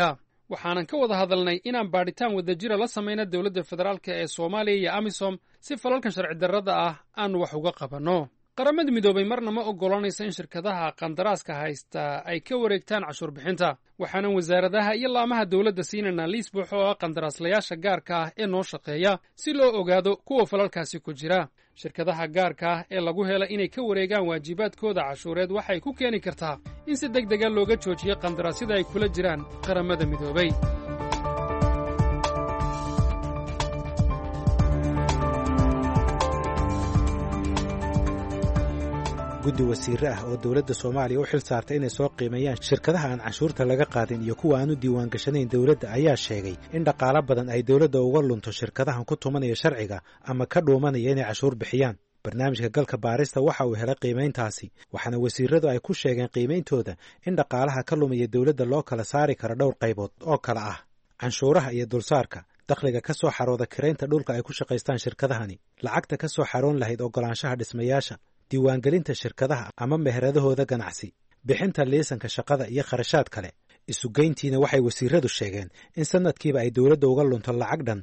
waxaanan ka wada hadalnay inaan baadhitaan wadajira la samayna dowladda federaalka ee soomaaliya iyo amisom si falalkan sharci darrada ah aanu wax uga qabanno. qaramada midoobay marna ma oggolanaysa in shirkadaha qandaraaska haysta ay ka wareegtaan cashuur bixinta, waxaanan wasaaradaha iyo laamaha dowladda siinaynaa liis buuxo oo ah qandaraaslayaasha gaarka ah ee noo shaqeeya si loo ogaado kuwa falalkaasi ku jira. shirkadaha gaarka ah ee lagu hela inay ka wareegaan waajibaadkooda cashuureed waxay ku keeni kartaa in si deg dega looga joojiyo qandaraasyada ay kula jiraan qaramada midoobay. guddi wasiire ah oo dowladda soomaaliya u xil saartay inay soo qiimeeyaan shirkadaha aan canshuurta laga qaadin iyo kuwa aan u diiwaan gashanayn dowladda ayaa sheegay in dhaqaalo badan ay dowladda uga lunto shirkadahan ku tumanaya sharciga ama ka dhuumanaya inay cashuur bixiyaan. barnaamijka galka baarista waxa uu helay qiimayntaasi, waxaana wasiiradu ay ku sheegeen qiimeyntooda in dhaqaalaha ka lumaya dowladda loo kala saari karo dhowr qaybood oo kala ah canshuuraha iyo dulsaarka, dakhliga ka soo xarooda kiraynta dhulka ay ku shaqaystaan shirkadahani, lacagta ka soo xaroon lahayd oggolaanshaha dhismayaasha, diiwaangelinta shirkadaha ama meheradahooda ganacsi, bixinta liisanka shaqada iyo kharashaad kale. isugeyntiina waxay wasiiradu sheegeen in sanadkiiba ay dowladda uga lunto lacag dhan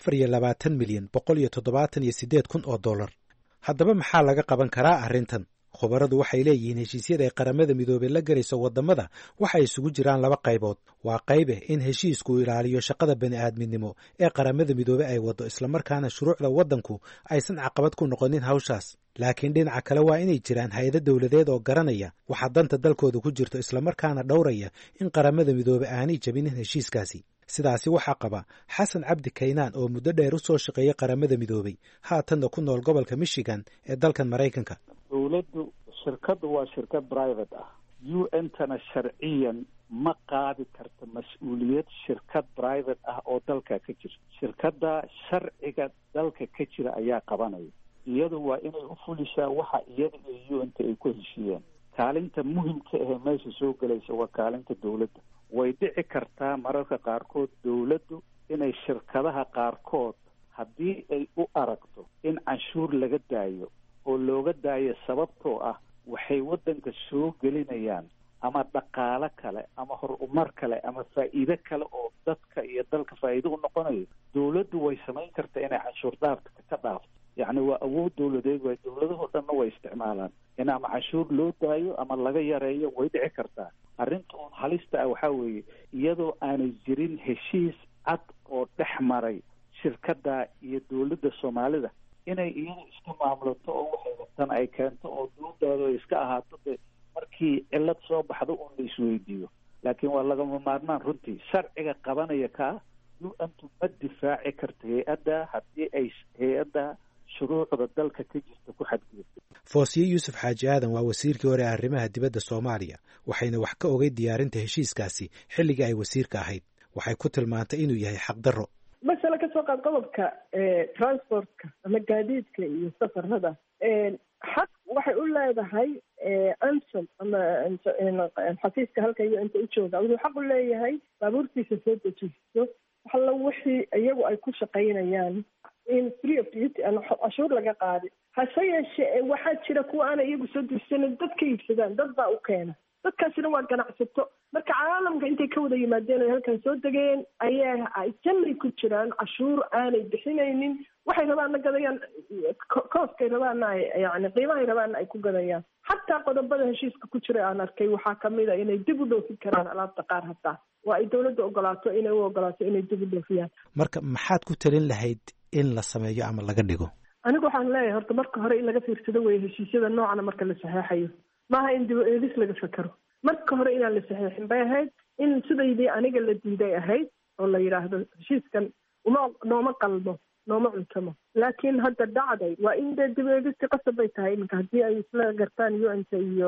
4,178,000 oo dollar. haddaba maxaa laga qaban karaa arrintan? khubaradu waxay leeyihiin heshiisyada ay qaramada midoobey la gelayso waddamada waxay isugu jiraan laba qaybood. waa qaybe in heshiisku ilaaliyo shaqada bani'aadminimo ee qaramada midoobey ay waddo, islamarkaana shuruucda waddanku aysan caqabad ku noqonin hawshaas. laakiin dhinaca kale waa inay jiraan hay-ado dowladeed oo garanaya waxa danta dalkooda ku jirto, islamarkaana dhowraya in qaramada midoobey aanay jabinin heshiiskaasi. sidaasi waxaa qaba xasan cabdi kaynaan oo muddo dheer u soo shaqeeyey qaramada midoobey, haatanna ku nool gobolka michigan ee dalkan maraykanka. dowladdu shirkaddu waa shirkad private ah. UN-tana sharciyan ma qaadi karta mas-uuliyad shirkad private ah oo dalka ka jira. shirkadda sharciga dalka ka jira ayaa qabanaya. iyadu waa inay u fulishaa waxa iyada iyo UN-ta ay ku heshiiyeen. kaalinta muhimka ahee meesha soo gelaysa waa kaalinta dowladda. way dhici kartaa mararka qaarkood dowladdu inay shirkadaha qaarkood haddii ay u aragto in canshuur laga daayo oo looga daayo sababtoo ah waxay waddanka soo gelinayaan ama dhaqaalo kale ama horumar kale ama faa'iido kale oo dadka iyo dalka faa'iido u noqonayo, dowladdu way samayn kartaa inay canshuur dhaafta ka dhaafto. yacni waa awood dowladeed, waa dowladahoo dhanna way isticmaalaan in ama canshuur loo daayo ama laga yareeyo, way dhici kartaa. arrinta uun halista ah waxaa weeye iyadoo aanay jirin heshiis cad oo dhex maray shirkadda iyo dowladda soomaalida inay iyada iska maamulato oo waxay rabtaan ay keento oo dowladdaada iska ahaato de markii cillad soo baxdo uun la isweydiiyo. laakiin waa lagama maarmaan runtii sharciga qabanaya kaa UN-tu ma difaaci karta hay-adda haddii ay hay-adda shuruucda dalka ka jirta ku xadgudubto. foosiye yuusuf xaaji aadan waa wasiirkii hore ee arrimaha dibadda soomaaliya, waxayna wax ka ogay diyaarinta heshiiskaasi xilligii ay wasiirka ahayd. waxay ku tilmaantay inuu yahay xaqdarro. masale ka soo qaad qodobka transportka ama gaadiidka iyo safarada, xaq waxay u leedahay ansom ama xafiiska halka iyo inta u jooga wuxuu xaq u leeyahay baabuurtiisa soo dejiso waxalla wixii iyagu ay ku shaqaynayaan in free of duty aan cashuur laga qaadi. hase yeeshee waxaa jira kuwa aanay iyagu soo dejisanin, dad ka iibsadaan, dad baa u keena. dadkaasina waa ganacsato. marka caalamka intay ka wada yimaadeen ay halkan soo degeen ayaa ay jannay ku jiraan cashuur aanay bixinaynin. waxay rabaanna gadayaan, kooskay rabaanna yani qiimahay rabaanna ay ku gadayaan. xataa qodobada heshiiska ku jira aan arkay waxaa kamid a inay dib u dhoofin karaan alaabta qaar, hataa waa ay dowladda ogolaato inay u ogolaato inay dib u dhoofiyaan. marka maxaad ku talin lahayd in la sameeyo ama laga dhigo? anigu waxaan leeyahay horta marka hore in laga fiirsado weeye heshiisyada noocana marka la saxeexayo, maaha in dib eegis laga fakaro. marka hore inaan la saxeexin bay ahayd, in sidaydii aniga la diiday ahayd oo la yidhaahdo heshiiskan nooma qalmo, nooma cuntamo. laakiin hadda dhacday waa in dee dib eegisti qasab bay tahay iminka haddii ay isla gartaan UN-ta iyo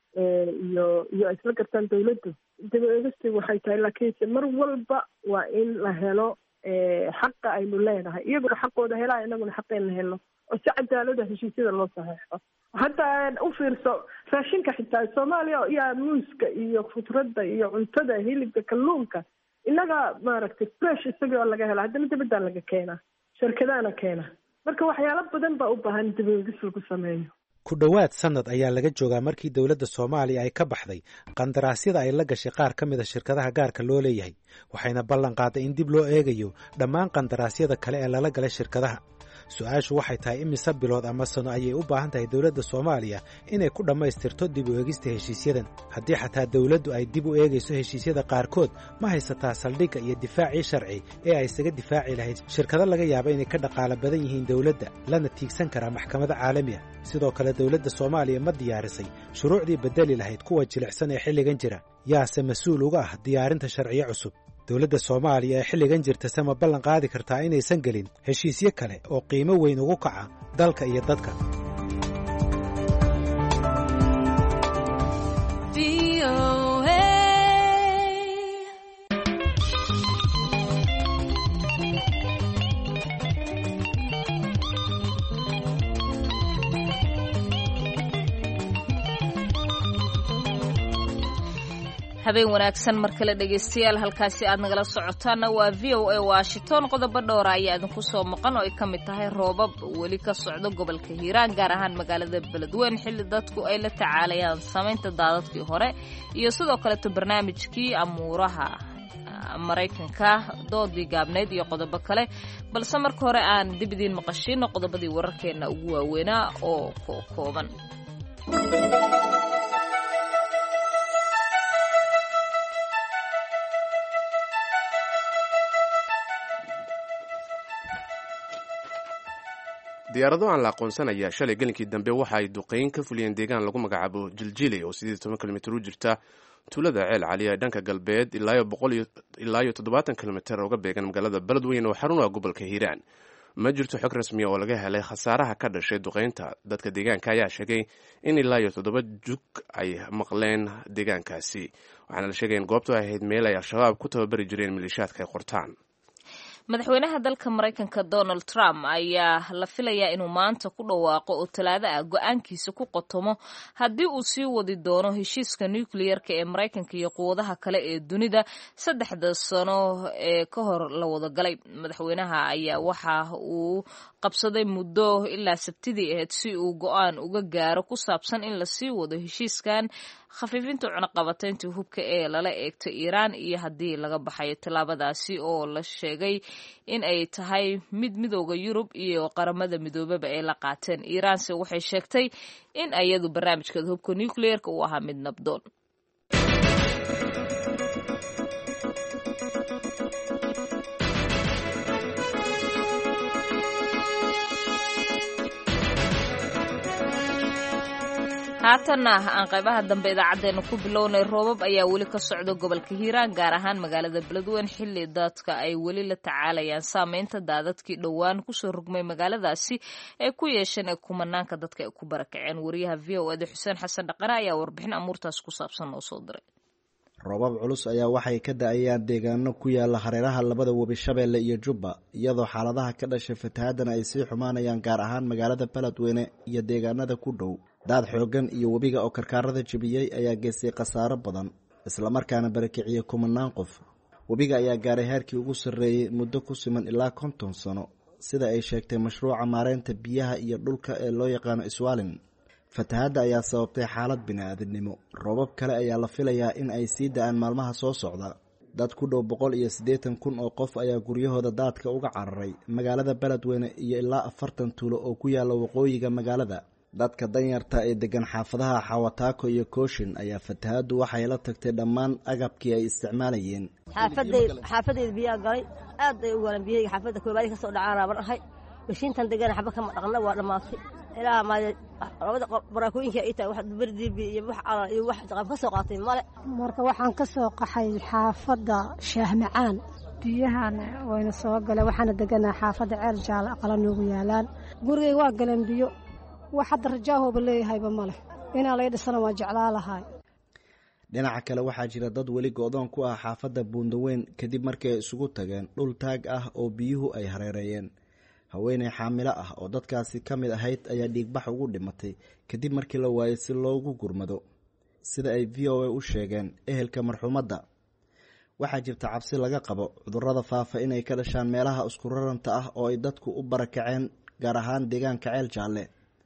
ay isla gartaan dowladdu. dib eegisti waxay tahay, laakiinse mar walba waa in la helo xaqa aynu leenahay, iyaguna xaqooda helaa, inaguna xaqeena helo, oo si cadaalada heshiisyada loo saxeexo. hadda u fiirso raashinka xitaa Soomaaliya iyo muuska iyo khudradda iyo cuntada, hilibka, kalluunka, inaga maaragtay fresh isaga oo laga hela, haddana dibadda laga keenaa, shirkadana keena. marka waxyaalo badan baa u baahan dib u eegis lagu sameeyo. ku dhowaad sannad ayaa laga joogaa markii dowladda soomaaliya ay ka baxday qandaraasyada ay la gashay qaar ka mid a shirkadaha gaarka loo leeyahay waxayna ballan qaaday in dib loo eegayo dhammaan qandaraasyada kale ee lala galay shirkadaha su-aashu waxay tahay imise bilood ama sano ayay u baahan tahay dowladda soomaaliya inay ku dhammaystirto dib u eegista heshiisyadan haddii xataa dowladdu ay dib u eegayso heshiisyada qaarkood ma haysataa saldhigga iyo difaacii sharci ee ay isaga difaaci lahayd shirkado laga yaaba inay ka dhaqaalo badan yihiin dowladda lana tiigsan karaa maxkamado caalami ah sidoo kale dowladda soomaaliya ma diyaarisay shuruucdii beddeli lahayd kuwa jilicsan ee xilligan jira yaase mas-uul uga ah diyaarinta sharciyo cusub dowladda soomaaliya ee xilligan jirta se ma ballan qaadi kartaa inaysan gelin heshiisyo kale oo qiimo weyn ugu kaca dalka iyo dadka habeen wanaagsan mar kale dhegaystayaal halkaasi aad nagala socotaana waa v o a washington qodobo dhowra ayaa idinku soo maqan oo ay ka mid tahay roobab weli ka socdo gobolka hiiraan gaar ahaan magaalada beledweyne xilli dadku ay la tacaalayaan samaynta daadadkii hore iyo sidoo kaleeto barnaamijkii amuuraha maraykanka doodii gaabnayd iyo qodobo kale balse marka hore aan dib idiin maqashiino qodobadii wararkeenna ugu waaweynaa oo kooban diyaarado aan la aqoonsan ayaa shalay gelinkii dambe waxa ay duqeyn ka fuliyeen deegaan lagu magacaabo jiljile oo 10 kilomitir u jirta tuulada ceel cali ee dhanka galbeed ilaa 70 kilomitir uga beegan magaalada beledweyne oo xarun ah gobolka hiiraan ma jirto xog rasmi oo laga helay khasaaraha ka dhashay duqeynta dadka deegaanka ayaa sheegay in ilaa 7 jug ay maqleen deegaankaasi waxaana la sheegay in goobtu ay ahayd meel ay al-shabaab ku tababari jireen maleeshiyaadka ay qortaan madaxweynaha dalka maraykanka Donald Trump ayaa la filayaa inuu maanta ku dhawaaqo oo talaado ah go'aankiisa ku qotomo haddii uu sii wadi doono heshiiska nuclear-ka ee maraykanka iyo quwadaha kale ee dunida 3 sano ee ka hor la wada galay madaxweynaha ayaa waxa uu qabsaday muddo ilaa Sabtidii ahayd si uu go'aan uga gaaro ku saabsan in la sii wado heshiiskan khafiifinta cunaqabataynta hubka ee lala eegto Iiraan iyo haddii laga baxayo tallaabadaasi oo la sheegay in ay tahay mid midowga Yurub iyo qaramada midoobaba ay la qaateen Iiraanse waxay sheegtay in ayadu barnaamijkeeda hubka nuclear-ka uu ahaa mid nabdoon haatanna aan qaybaha dambe idaacadeena ku bilownay roobab ayaa weli ka socda gobolka hiiraan gaar ahaan magaalada beledweyne xilli dadka ay weli la tacaalayaan saameynta daadadkii dhowaan kusoo rogmay magaaladaasi ay ku yeesheen ee kumanaanka dadka ay ku barakaceen wariyaha v o eda xuseen xasan dhaqane ayaa warbixin amuurtaas ku saabsan noo soo diray roobab culus ayaa waxay ka da-ayaan deegaano ku yaala hareeraha labada webi shabeelle iyo jubba iyadoo xaaladaha ka dhashay fatahaadana ay sii xumaanayaan gaar ahaan magaalada beledweyne iyo deegaanada ku dhow daad xooggan iyo webiga oo karkaarada jebiyey ayaa geystay khasaaro badan islamarkaana barakiciyey kumanaan qof webiga ayaa gaaray heerkii ugu sarreeyey muddo ku siman ilaa 50 sano sida ay sheegtay mashruuca maareynta biyaha iyo dhulka ee loo yaqaano iswaalin fatahaadda ayaa sababtay xaalad bini-aadamnimo roobab kale ayaa la filayaa in ay sii da-aan maalmaha soo socda dad ku dhow 180 kun oo qof ayaa guryahooda daadka uga cararay magaalada beledweyne iyo ilaa 40 tuulo oo ku yaala waqooyiga magaalada dadka danyarta ee degan xaafadaha xawataako iyo kooshin ayaa fatahaaddu waxay la tagtay dhammaan agabkii ay isticmaalayeen xaafadayda biyaa galay aad ay u waran biyahayga xaafadda koobaadi ka soo dhacaan raaban ahay mashiintan degan xaba kama dhaqna waa dhammaatay ilaa labada baraakooyinka ay tahay wax bardiibi iyo wax calal iyo wax qab ka soo qaatay male marka waxaan ka soo qaxay xaafadda shaahmacaan biyahan wayna soo galeen waxaana deganaa xaafadda ceel jaal aqala noogu yaalaan gurigayga waa galeen biyo wax hadda rajaahooba leeyahayba male inaa lay dhisana waa jeclaa lahay dhinaca kale waxaa jira dad weli go-doon ku ah xaafadda buundaweyn kadib markii ay isugu tageen dhul taag ah oo biyuhu ay hareereeyeen haweeney xaamilo ah oo dadkaasi ka mid ahayd ayaa dhiigbax ugu dhimatay kadib markii la waayay si loogu gurmado sida ay v o a u sheegeen ehelka marxuumadda waxaa jirta cabsi laga qabo cudurrada faafa inay ka dhashaan meelaha isku raranta ah oo ay dadku u barakaceen gaar ahaan deegaanka ceel jaalle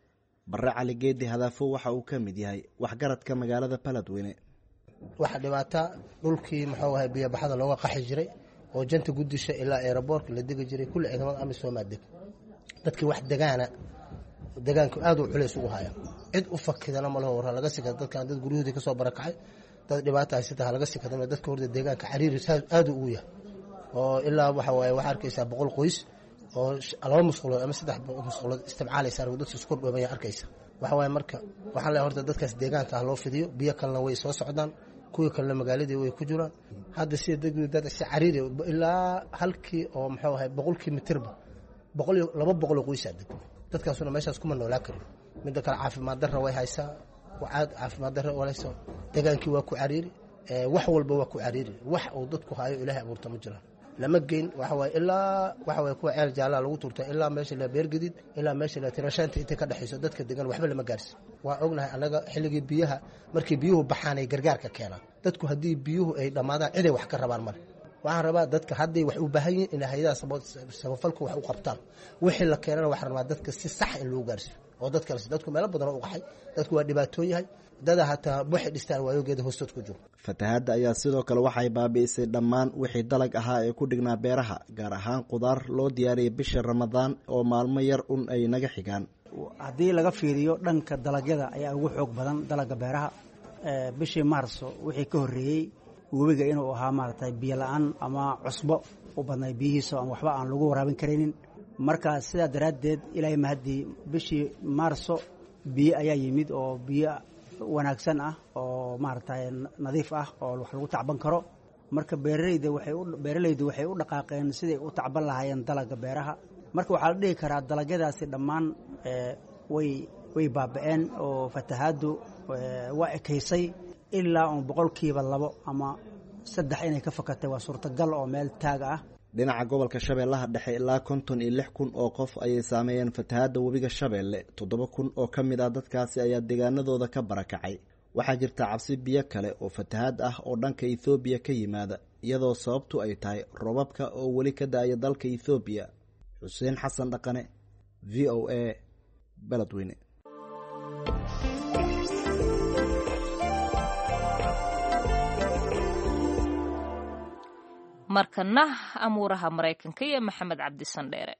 Barre Cali Geedi Hadaafo waxa uu ka mid yahay waxgaradka magaalada Beledweyne. waxa dhibaata dhulkii muxuu ahay biyo baxada looga qaxi jiray oo janta gudisha ilaa airport la digi jiray kulli ciidamada amisom deg dadkii wax deegaanku aad u culays ugu haya cid u fakidana ma laho war laga sikada dadkan dad guryahoodii ka soo barakacay dad dhibaata haysta laga sikada dadka horda deegaanka xariiri aad u yahay oo ilaa waxa waaye waxa arkaysa 100 qoys oo 2 musqulood ama 3 musqulood isticmaalaysa dadka isku dhoobay arkaysa waxa waaye marka waxaan leeyahay horta dadkaas deegaanka loo fidiyo biyo kalena way soo socdaan kuwa kale magaaladii way ku jiraan hadda si dad si xariiri ilaa halkii oo muxuu ahay 100 kilomitirba 200 qoys dadkaasuna meeshaas kuma noolaa karin midda kale caafimaad darro way haysaa wacaad caafimaad darro walayso deegaankii waa ku xariiri wax walba waa ku xariiri wax uu dadku hayo ilaahay abuurta ma jiraan lama geyn waxa way ilaa waxa way kuwa ceel jaala lagu turtay ilaa meesha la beer gadid ilaa meesha la tirashaanta inta ka dhaxayso dadka degan waxba lama gaarsi waa ognahay anaga xilligii biyaha markii biyuhu baxaanay gargaarka keenaan dadku hadii biyuhu ay dhamaadaan cid ay wax ka rabaan mar waxaan rabaa dadka hadday wax u baahan yihiin in hay'adaha samafalku wax u qabtaan wixii la keenana waxaan rabaa dadka si sax in loo gaarsiiyo oo dadku meel badan u qaxay dadku waa dhibaatooyin dada hataa waxay dhistaan waayogeeda hoostood ku jiro. Fatahaadda ayaa sidoo kale waxay baabi'isay dhammaan wixii dalag ahaa ee ku dhignaa beeraha gaar ahaan qudaar loo diyaariyay bisha Ramadaan oo maalmo yar ay naga xigaan. Haddii laga fiiriyo dhanka dalagyada ayaa ugu xoog badan dalagga beeraha bishii Maarso wixii ka horeeyay webiga inuu ahaa maartay biyo la'aan ama cusbo u badnay biyihiisa aan waxba aan lagu waraabin karinin marka sidaa daraadeed ilaahay mahadii bishii Maarso biyo ayaa yimid oo biyo wanaagsan ah oo maartay nadiif ah oo wax lagu tacban karo marka beeralaydu waxay u dhaqaaqeen sidii u tacban lahaayeen dalagga beeraha marka waxa la dhihi karaa dalagyadaasi dhammaan way baaba'een oo fatahaadu waa ekeysay ilaa 2% ama 3 inay ka fakatay waa suurtagal oo meel taag ah. Dhinaca gobolka Shabeellaha Dhexe ilaa 56,000 oo qof ayay saameeyeen fatahaadda webiga Shabeelle 7,000 oo ka mid ah dadkaasi ayaa deegaanadooda ka barakacay waxaa jirta cabsi biyo kale oo fatahaad ah oo dhanka Ethiopia ka yimaada iyadoo sababtu ay tahay roobabka oo weli ka da'aya dalka Ethiopia. Xuseen Xasan Dhaqane VOA Beledweyne. markana amuuraha Mareykanka iyo Maxamed Cabdi Sandheere.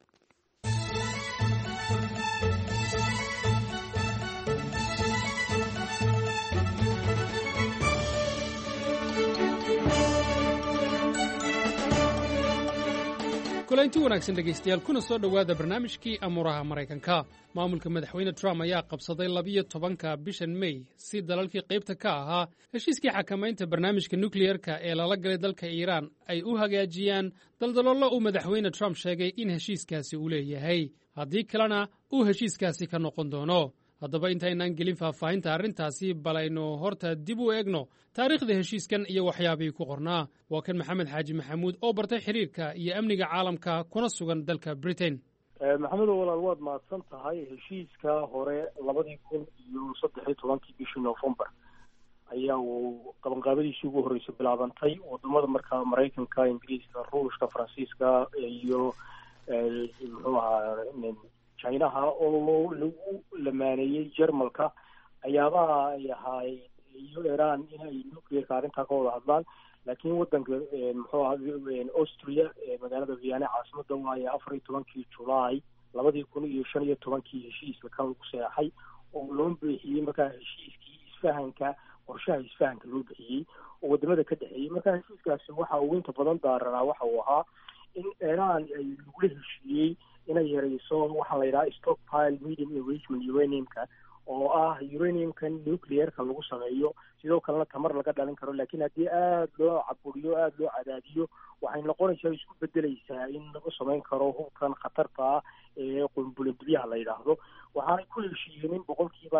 kulanti wanaagsan dhegaystayaal kuna soo dhowaada barnaamijkii amuuraha Mareykanka. Maamulka madaxweyne Trump ayaa qabsaday 12 bishan May si dalalkii qaybta ka ahaa heshiiskii xakamaynta barnaamijka nukliyeerka ee lala galay dalka Iiraan ay u hagaajiyaan daldaloolo uu madaxweyne Trump sheegay in heshiiskaasi uu leeyahay haddii kalena uu heshiiskaasi ka noqon doono. haddaba intaynaan gelin faahfaahinta arrintaasi balaynu horta dib u eegno taariikhda heshiiskan iyo waxyaabihii ku qornaa. waa kan Maxamed Xaaji Maxamuud oo bartay xiriirka iyo amniga caalamka kuna sugan dalka Britain. maxamed walaal waad mahadsan tahay. heshiiska hore 2013 bishii November ayaa uu qabanqaabadiisii ugu horreysay bilaabantay wadamada markaa Mareykanka, Ingiriiska, Ruushka, Faransiiska iyo muxuu ahaa Chinaha oo lagu lamaaneeyay Jarmalka ayaabaha ay ahaay iyo Iran inay nuclearka arrintaa ka wada hadlaan laakiin wadanka muxuu ahaa Austria magaalada Vienna caasimadda waaye 14 July 2015 heshiiska kan lagu saxay oo loo bixiyay markaa heshiiskii isfahanka qorshaha isfahanka loo bixiyay oo wadamada ka dhaxeeyay. markaa heshiiskaasi waxa uu inta badan daaranaa waxa uu ahaa in Iran ay lagu heshiiyey inay yareyso waxa la yiraahdo stockpile medium enrichment uraniumka oo ah uraniumka nuclearka lagu sameeyo sidoo kalena tamar laga dhalin karo laakiin haddii aad loo caburiyo aad loo cadaadiyo waxay noqonaysaa isku bedelaysaa in lagu sameyn karo hubkan khatarta ah ee qunbulintbiyaha la yiraahdo. waxaanay ku heshiiyeen in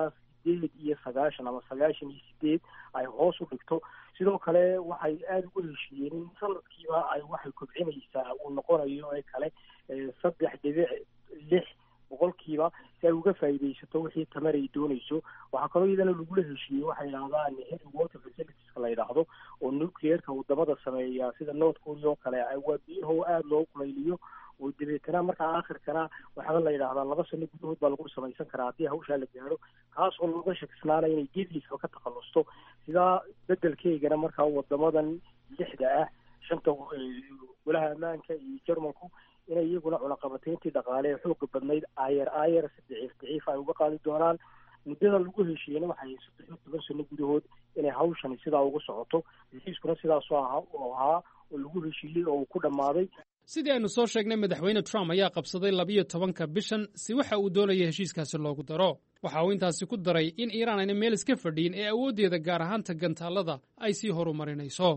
8 ama 98 ay hoos u dhigto. sidoo kale waxay aad ugu heshiiyeen in sanadkiiba ay waxay kobcinaysaa uu noqonayo ee kale 3.6 boqolkiiba si ay uga faa'iidaysato wixii tamar ay doonayso. waxaa kaloo iyadana lagula heshiiyey waxay yidhahdaan heavy water facilities la yidhaahdo oo nuclearka wadamada sameeya sida North Korea oo kale waa biyaha aad loo kulayliyo oo dabeetana markaa aakhirkana waxaaba la yidhaahdaa 2 sano gudahood baa lagu samaysan karaa haddii hawshaa la gaaro kaas oo looga shakisnaanaya inay geedkiisaba ka takhalusto sidaa bedelkeygana markaa wadamadan 6 ah 5 golaha ammaanka iyo Jarmalku inay iyaguna cunaqabatayntii dhaqaale ee xooga badnayd aayar si daciif ay uga qaadi doonaan muddada lagu heshiiyeyna waxay 13 sano gudahood inay hawshani sidaa ugu socoto heshiiskuna sidaas oo ahaa oo lagu heshiiyey oo ku dhammaaday sidii aynu soo sheegnay madaxweyne Trump ayaa qabsaday 12 bishan si waxa uu doonayay heshiiskaasi loogu daro waxa uu intaasi ku daray in Iiraan ayna meel iska fadhiin ee awoodeeda gaar ahaan gantaalada ay sii horumarinayso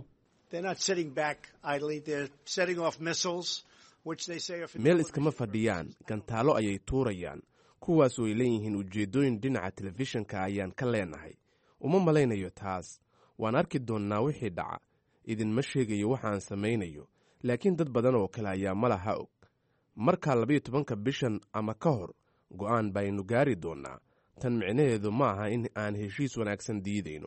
meel iskama fadhiyaan gantaalo ayay tuurayaan kuwaasoo ay leeyihiin ujeeddooyin dhinaca telefishinka ayaan ka leenahay uma malaynayo taas waan arki doonnaa wixii dhaca idinma sheegayo waxaan samaynayo laakiin dad badan oo kale ayaa malaha og markaa 12 bishan ama ka hor go'aan baynu gaari doonnaa tan micnaheedu ma aha in aan heshiis wanaagsan diidayno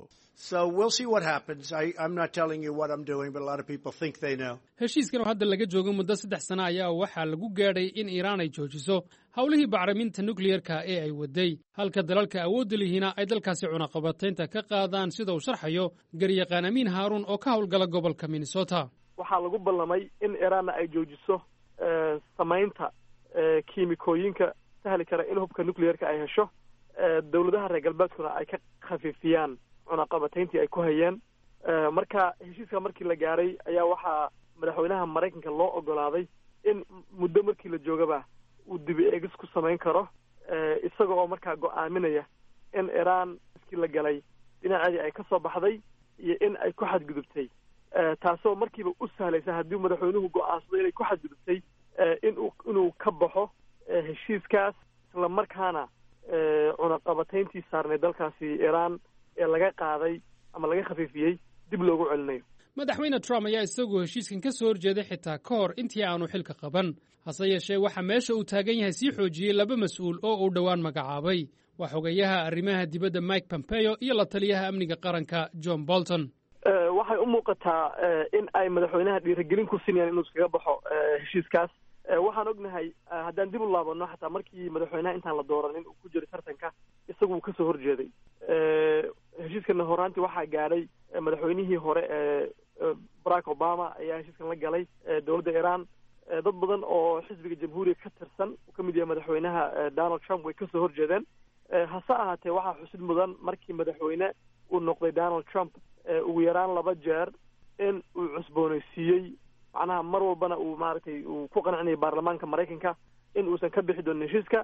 heshiiskan oo hadda laga joogo muddo 3 sano ayaa waxaa lagu gaadhay in Iiraan ay joojiso howlihii bacriminta nuclearka ee ay waday halka dalalka awoodda lihiina ay dalkaasi cunaqabataynta ka qaadaan sida uu sharxayo garyaqaan Amiin Haaruun oo ka howlgala gobolka Minnesota waxaa lagu ballamay in Iiraanna ay joojiso samaynta kiimikooyinka sahli kara in hubka nuclearka ay hesho dawladaha reer galbeedkuna ay ka khafiifiyaan cunaqabatayntii ay ku hayeen marka heshiiska markii la gaaray ayaa waxaa madaxweynaha Mareykanka loo ogolaaday in muddo markii la joogaba uu dib eegis ku samayn karo isaga oo markaa go'aaminaya in Iiraan iskii la galay dhinaceedii ay ka soo baxday iyo in ay ku xadgudubtay taasoo markiiba u sahlaysa haddii madaxweynuhu go'aansado inay ku xadgudubtay inuu ka baxo heshiiskaas isla markaana cunaqabatayntii saarnay dalkaasi Iiraan ee laga qaaday ama laga khafiifiyey dib loogu celinayo madaxweyne Trump ayaa isagoo heshiiskan ka soo horjeeday xitaa ka hor intii aanu xilka qaban hase yeeshee waxa meesha uu taagan yahay sii xoojiyey 2 mas'uul oo uu dhowaan magacaabay waa xogayaha arrimaha dibadda Mike Pompeo iyo la taliyaha amniga qaranka John Bolton waxay u muuqataa in ay madaxweynaha dhiirigelin ku siinayaan inuu iskaga baxo heshiiskaas waxaan ognahay haddaan dib u laabano xataa markii madaxweynaha intaan la dooranin uu ku jiray tartanka isagu uu kasoo horjeeday heshiiskana horaantii waxaa gaadhay madaxweynihii hore Barack Obama ayaa heshiiskan la galay dowladda Iiraan dad badan oo xisbiga jamhuuriga ka tirsan uu ka mid yahay madaxweynaha Donald Trump way kasoo horjeedeen hase ahaatee waxaa xusid mudan markii madaxweyne uu noqday Donald Trump ugu yaraan 2 jeer in uu cusboonaysiiyey macnaha mar walbana uu maaragtay uu ku qancinayay baarlamaanka Mareykanka in uusan ka bixi doonin heshiiska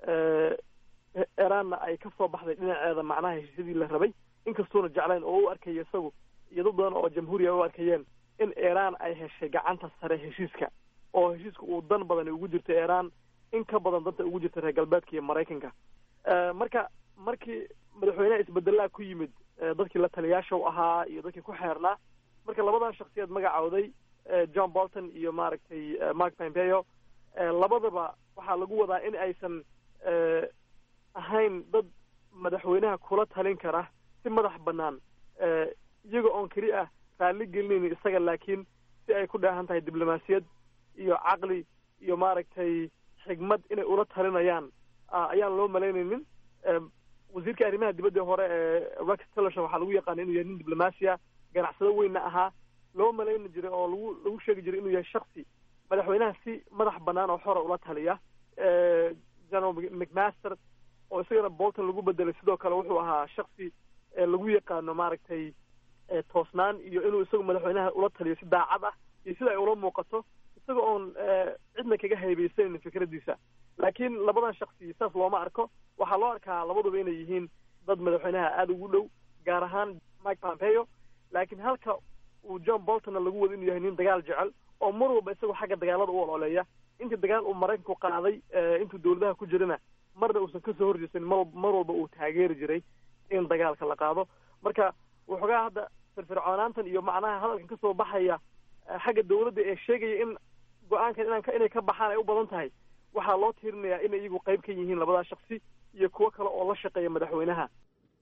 Iiraanna ay ka soo baxday dhinaceeda macnaha heshiisyadii la rabay inkastoona jeclayn oo u arkaya isagu iyo dad badan oo jamhuuriga u arkayeen in Iiraan ay heshay gacanta sare heshiiska oo heshiiska uu dan badan ugu jirto Iiraan in ka badan danta ugu jirta reer galbeedka iyo Mareykanka markii madaxweynaha isbedelaa ku yimid dadkii la taliyaasha u ahaa iyo dadkii ku xeernaa marka labadan shakhsiyaad magacooday John Bolton iyo maaragtay Mike Pompeo labadaba waxaa lagu wadaa in aysan ahayn dad madaxweynaha kula talin kara si madax bannaan iyaga oon keli ah raalli gelinayn isaga laakiin si ay ku dheehan tahay diblomaasiyad iyo caqli iyo maaragtay xigmad inay ula talinayaan ayaan loo malaynaynin wasiirka arrimaha dibadda hore Rex Tillerson waxaa lagu yaqaana inuu yahay nin diblomaasiya ganacsado weynna ahaa loo malayni jiray oo lagu sheegi jiray inuu yahay shaksi madaxweynaha si madax bannaan oo xora ula taliya General McMaster oo isagana Bolton lagu bedelay sidoo kale wuxuu ahaa shaksi lagu yaqaano maaragtay toosnaan iyo inuu isagu madaxweynaha ula taliyo si daacad ah iyo sida ay ula muuqato isaga oon cidna kaga haybaysanin fikradiisa laakiin labadan shaksi saas looma arko waxaa loo arkaa labaduba inay yihiin dad madaxweynaha aada ugu dhow gaar ahaan Mike Pompeo laakiin halka uu John Boltonna lagu wado inuu yahay nin dagaal jecel oo mar walba isagoo xagga dagaalada u ololeeya intii dagaal uu Mareykanku qaaday intuu dowladaha ku jirana marna uusan kasoo horjeesan mar walba uu taageeri jiray in dagaalka la qaado marka waxoogaa hadda firfircoonaantan iyo macnaha hadalkan kasoo baxaya xagga dowladda ee sheegaya in go-aankan inay ka baxaan ay u badan tahay waxaa loo tiirinayaa inay iyagu qayb ka yihiin labadaa shaksi iyo kuwo kale oo la shaqeeya madaxweynaha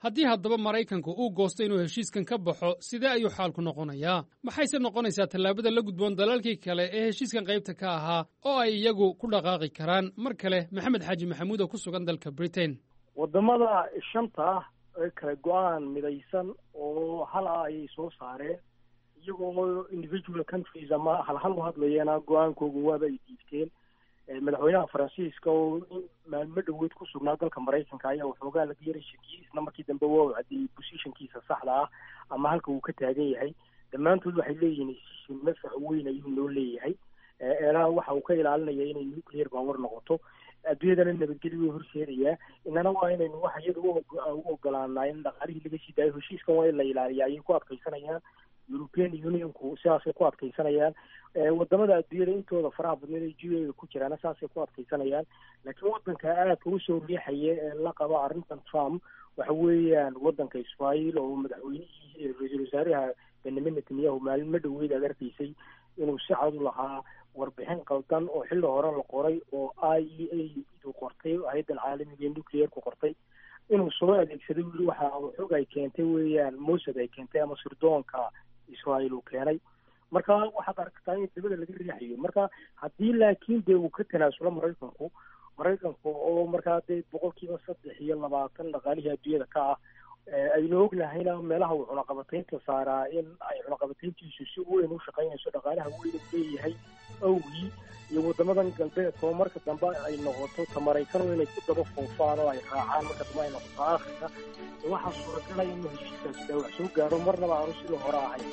haddii haddaba maraykanku uu goosto inuu heshiiskan ka baxo sidee ayuu xaalku noqonayaa maxayse noqonaysaa tallaabada la gudboon dalalkii kale ee heshiiskan qaybta ka ahaa oo ay iyagu ku dhaqaaqi karaan mar kale maxamed xaaji maxamuud oo ku sugan dalka britain wadamada shanta ah ee kale go-aan midaysan oo hal ah ayay soo saareen iyagoo individual countries ama halhal u hadlayeena go-aankoogu waaba ay diibteen madaxweynaha faransiiska oo maalmo dhoweed ku sugnaa dalka maraykanka ayaa waxoogaa laga yaray shakiyey isla markii dambe waa u caddeeyey positionkiisa saxda ah ama halka uu ka taagan yahay dhammaantood waxay leeyihiin heshiishin mafac weyn ayuu noo leeyahay eelaha waxa uu ka ilaalinaya inay nuclear power noqoto adduunyadana nabadgelyo way horseedayaa inana waa inaynu wax iyada u ogolaanaa in dhaqaalihii laga sii daayo heshiiskan waa in la ilaaliya ayay ku adkaysanayaan European Unionku sidaasay ku adkaysanayaan wadamada adduunyada intooda faraha badneed ee GA ku jiraan saasay ku adkaysanayaan laakiin wadanka aadka u soo riixaya ee la qabo arrintan Trump waxa weeyaan wadanka Israel oo madaxweynihii ra'iisul wasaaraha Benjamin Netanyahu maalmo dhoweed agartiisay inuu si cad u lahaa warbixin qaldan oo xilli hore la qoray oo IAEA uu qortay hay'adda caalamiga ee nuclear-ku qortay inuu soo adeegsaday waxa xog ay keentay weeyaan Mossad ay keentay ama sirdoonka Israel uu keenay marka waxaad aragtaa in dibadda laga riixayo marka haddii laakiin dee uu ka tanaasulo maraykanku oo markaa dee 320% dhaqaalihii adduunyada ka ah aynu ognahayna meelaha uu cunaqabataynta saaraa in ay cunaqabatayntiisu si weyn u shaqaynayso dhaqaalaha weyn leeyahay awgii iyo wadamadan galbeedka oo marka dambe ay noqoto ta Maraykan inay ku daba foofaan oo ay raacaan marka dambe ay noqoto aakhirka waxaa suuragalay inuu heshiiskaasi dhaawac soo gaaro marnaba aanu sidii hore ahayn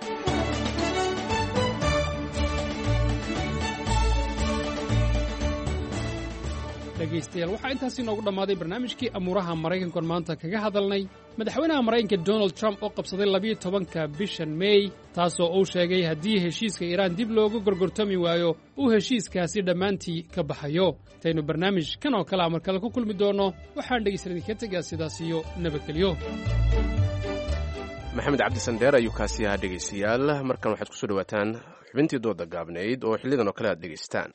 dhegaystayaal waxaa intaasi noogu dhammaaday barnaamijkii amuuraha maraykankan maanta kaga hadalnay madaxweynaha maraykanka donald trump oo qabsaday 12-ka bishan meey taasoo uu sheegay haddii heshiiska iiraan dib loogu gorgortami waayo uu heshiiskaasi dhammaantii ka baxayo intaynu barnaamij kan oo kale a mar kale ku kulmi doonno waxaan dhegaystayaal idinka tegaa sidaas iyo nabadgelyo maxamed cabdi sandheer ayuu kaasi ahaa dhegaystayaal markan waxaad ku soo dhowaataan xubintii dooda gaabnayd oo xillidan oo kale aad dhegaystaan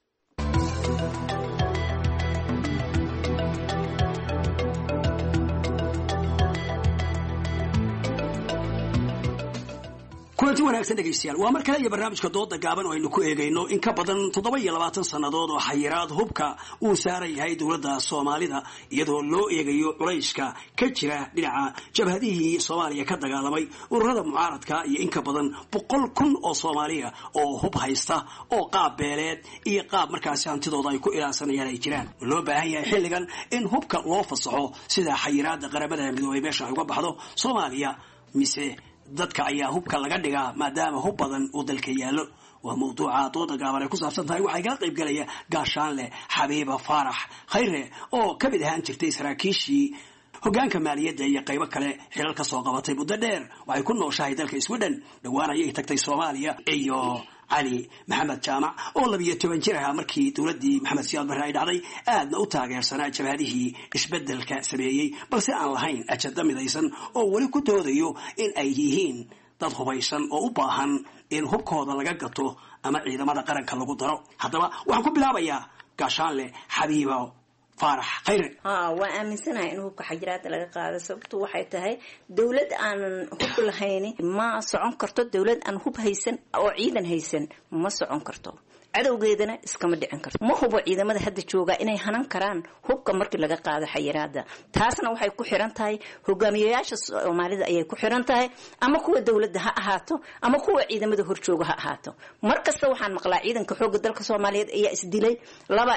kulanti wanaagsan dhegaystayaal waa mar kale iyo barnaamijka dooda gaaban oo aynu ku eegayno in ka badan 27 sannadood oo xayiraad hubka uu saaran yahay dowladda Soomaalida iyadoo loo eegayo culayska ka jira dhinaca jabhadihii Soomaaliya ka dagaalamay ururada mucaaradka iyo in ka badan 100,000 oo Soomaaliya oo hub haysta oo qaab beeleed iyo qaab markaasi hantidooda ay ku ilaasanayaan ay jiraan loo baahan yahay xilligan in hubka loo fasaxo sida xayiraadda qaramada midoobay meesha ay uga baxdo Soomaaliya mise dadka ayaa hubka laga dhigaa maadaama hub badan uu dalka yaallo waa mawduuca dooda gaaban ay ku saabsan tahay waxay kala qayb galaya gaashaanle xabiiba faarax khayre oo ka mid ahaan jirtay saraakiishii hoggaanka maaliyadda iyo qaybo kale xilal ka soo qabatay muddo dheer waxay ku nooshahay dalka Sweden dhawaan ayay tagtay Soomaaliya iyo علي محمد جامع oo 12 jir ah markii dawladii Maxamed Siyaad Barre ay dhacday aadna u taageersanaa jabhadihii isbedelka sameeyay balse aan lahayn ajada midaysan oo wali ku doodayo in ay yihiin dad hubaysan oo u baahan in hubkooda laga gato ama ciidamada qaranka lagu daro haddaba waxaan ku bilaabayaa gaashaanle xabiibo faarax khayre waa aaminsanahay in hubka xajiraadda laga qaado sababtu waxay tahay dawlad aan hub lahayn ma socon karto dawlad aan hub haysan oo ciidan haysan ma socon karto cadowgeedana iskama dhicin karto ma hubo ciidamada hadda jooga inay hanan karaan hubka markii laga qaado xayiraadda taasna waxay ku xiran tahay hogaamiyayaasha Soomaalida ayay ku xiran tahay ama kuwa dawladda ha ahaato ama kuwa ciidamada horjooga ha ahaato markasta waxaan maqlaa ciidanka xoogga dalka Soomaaliyeed ayaa isdilay laba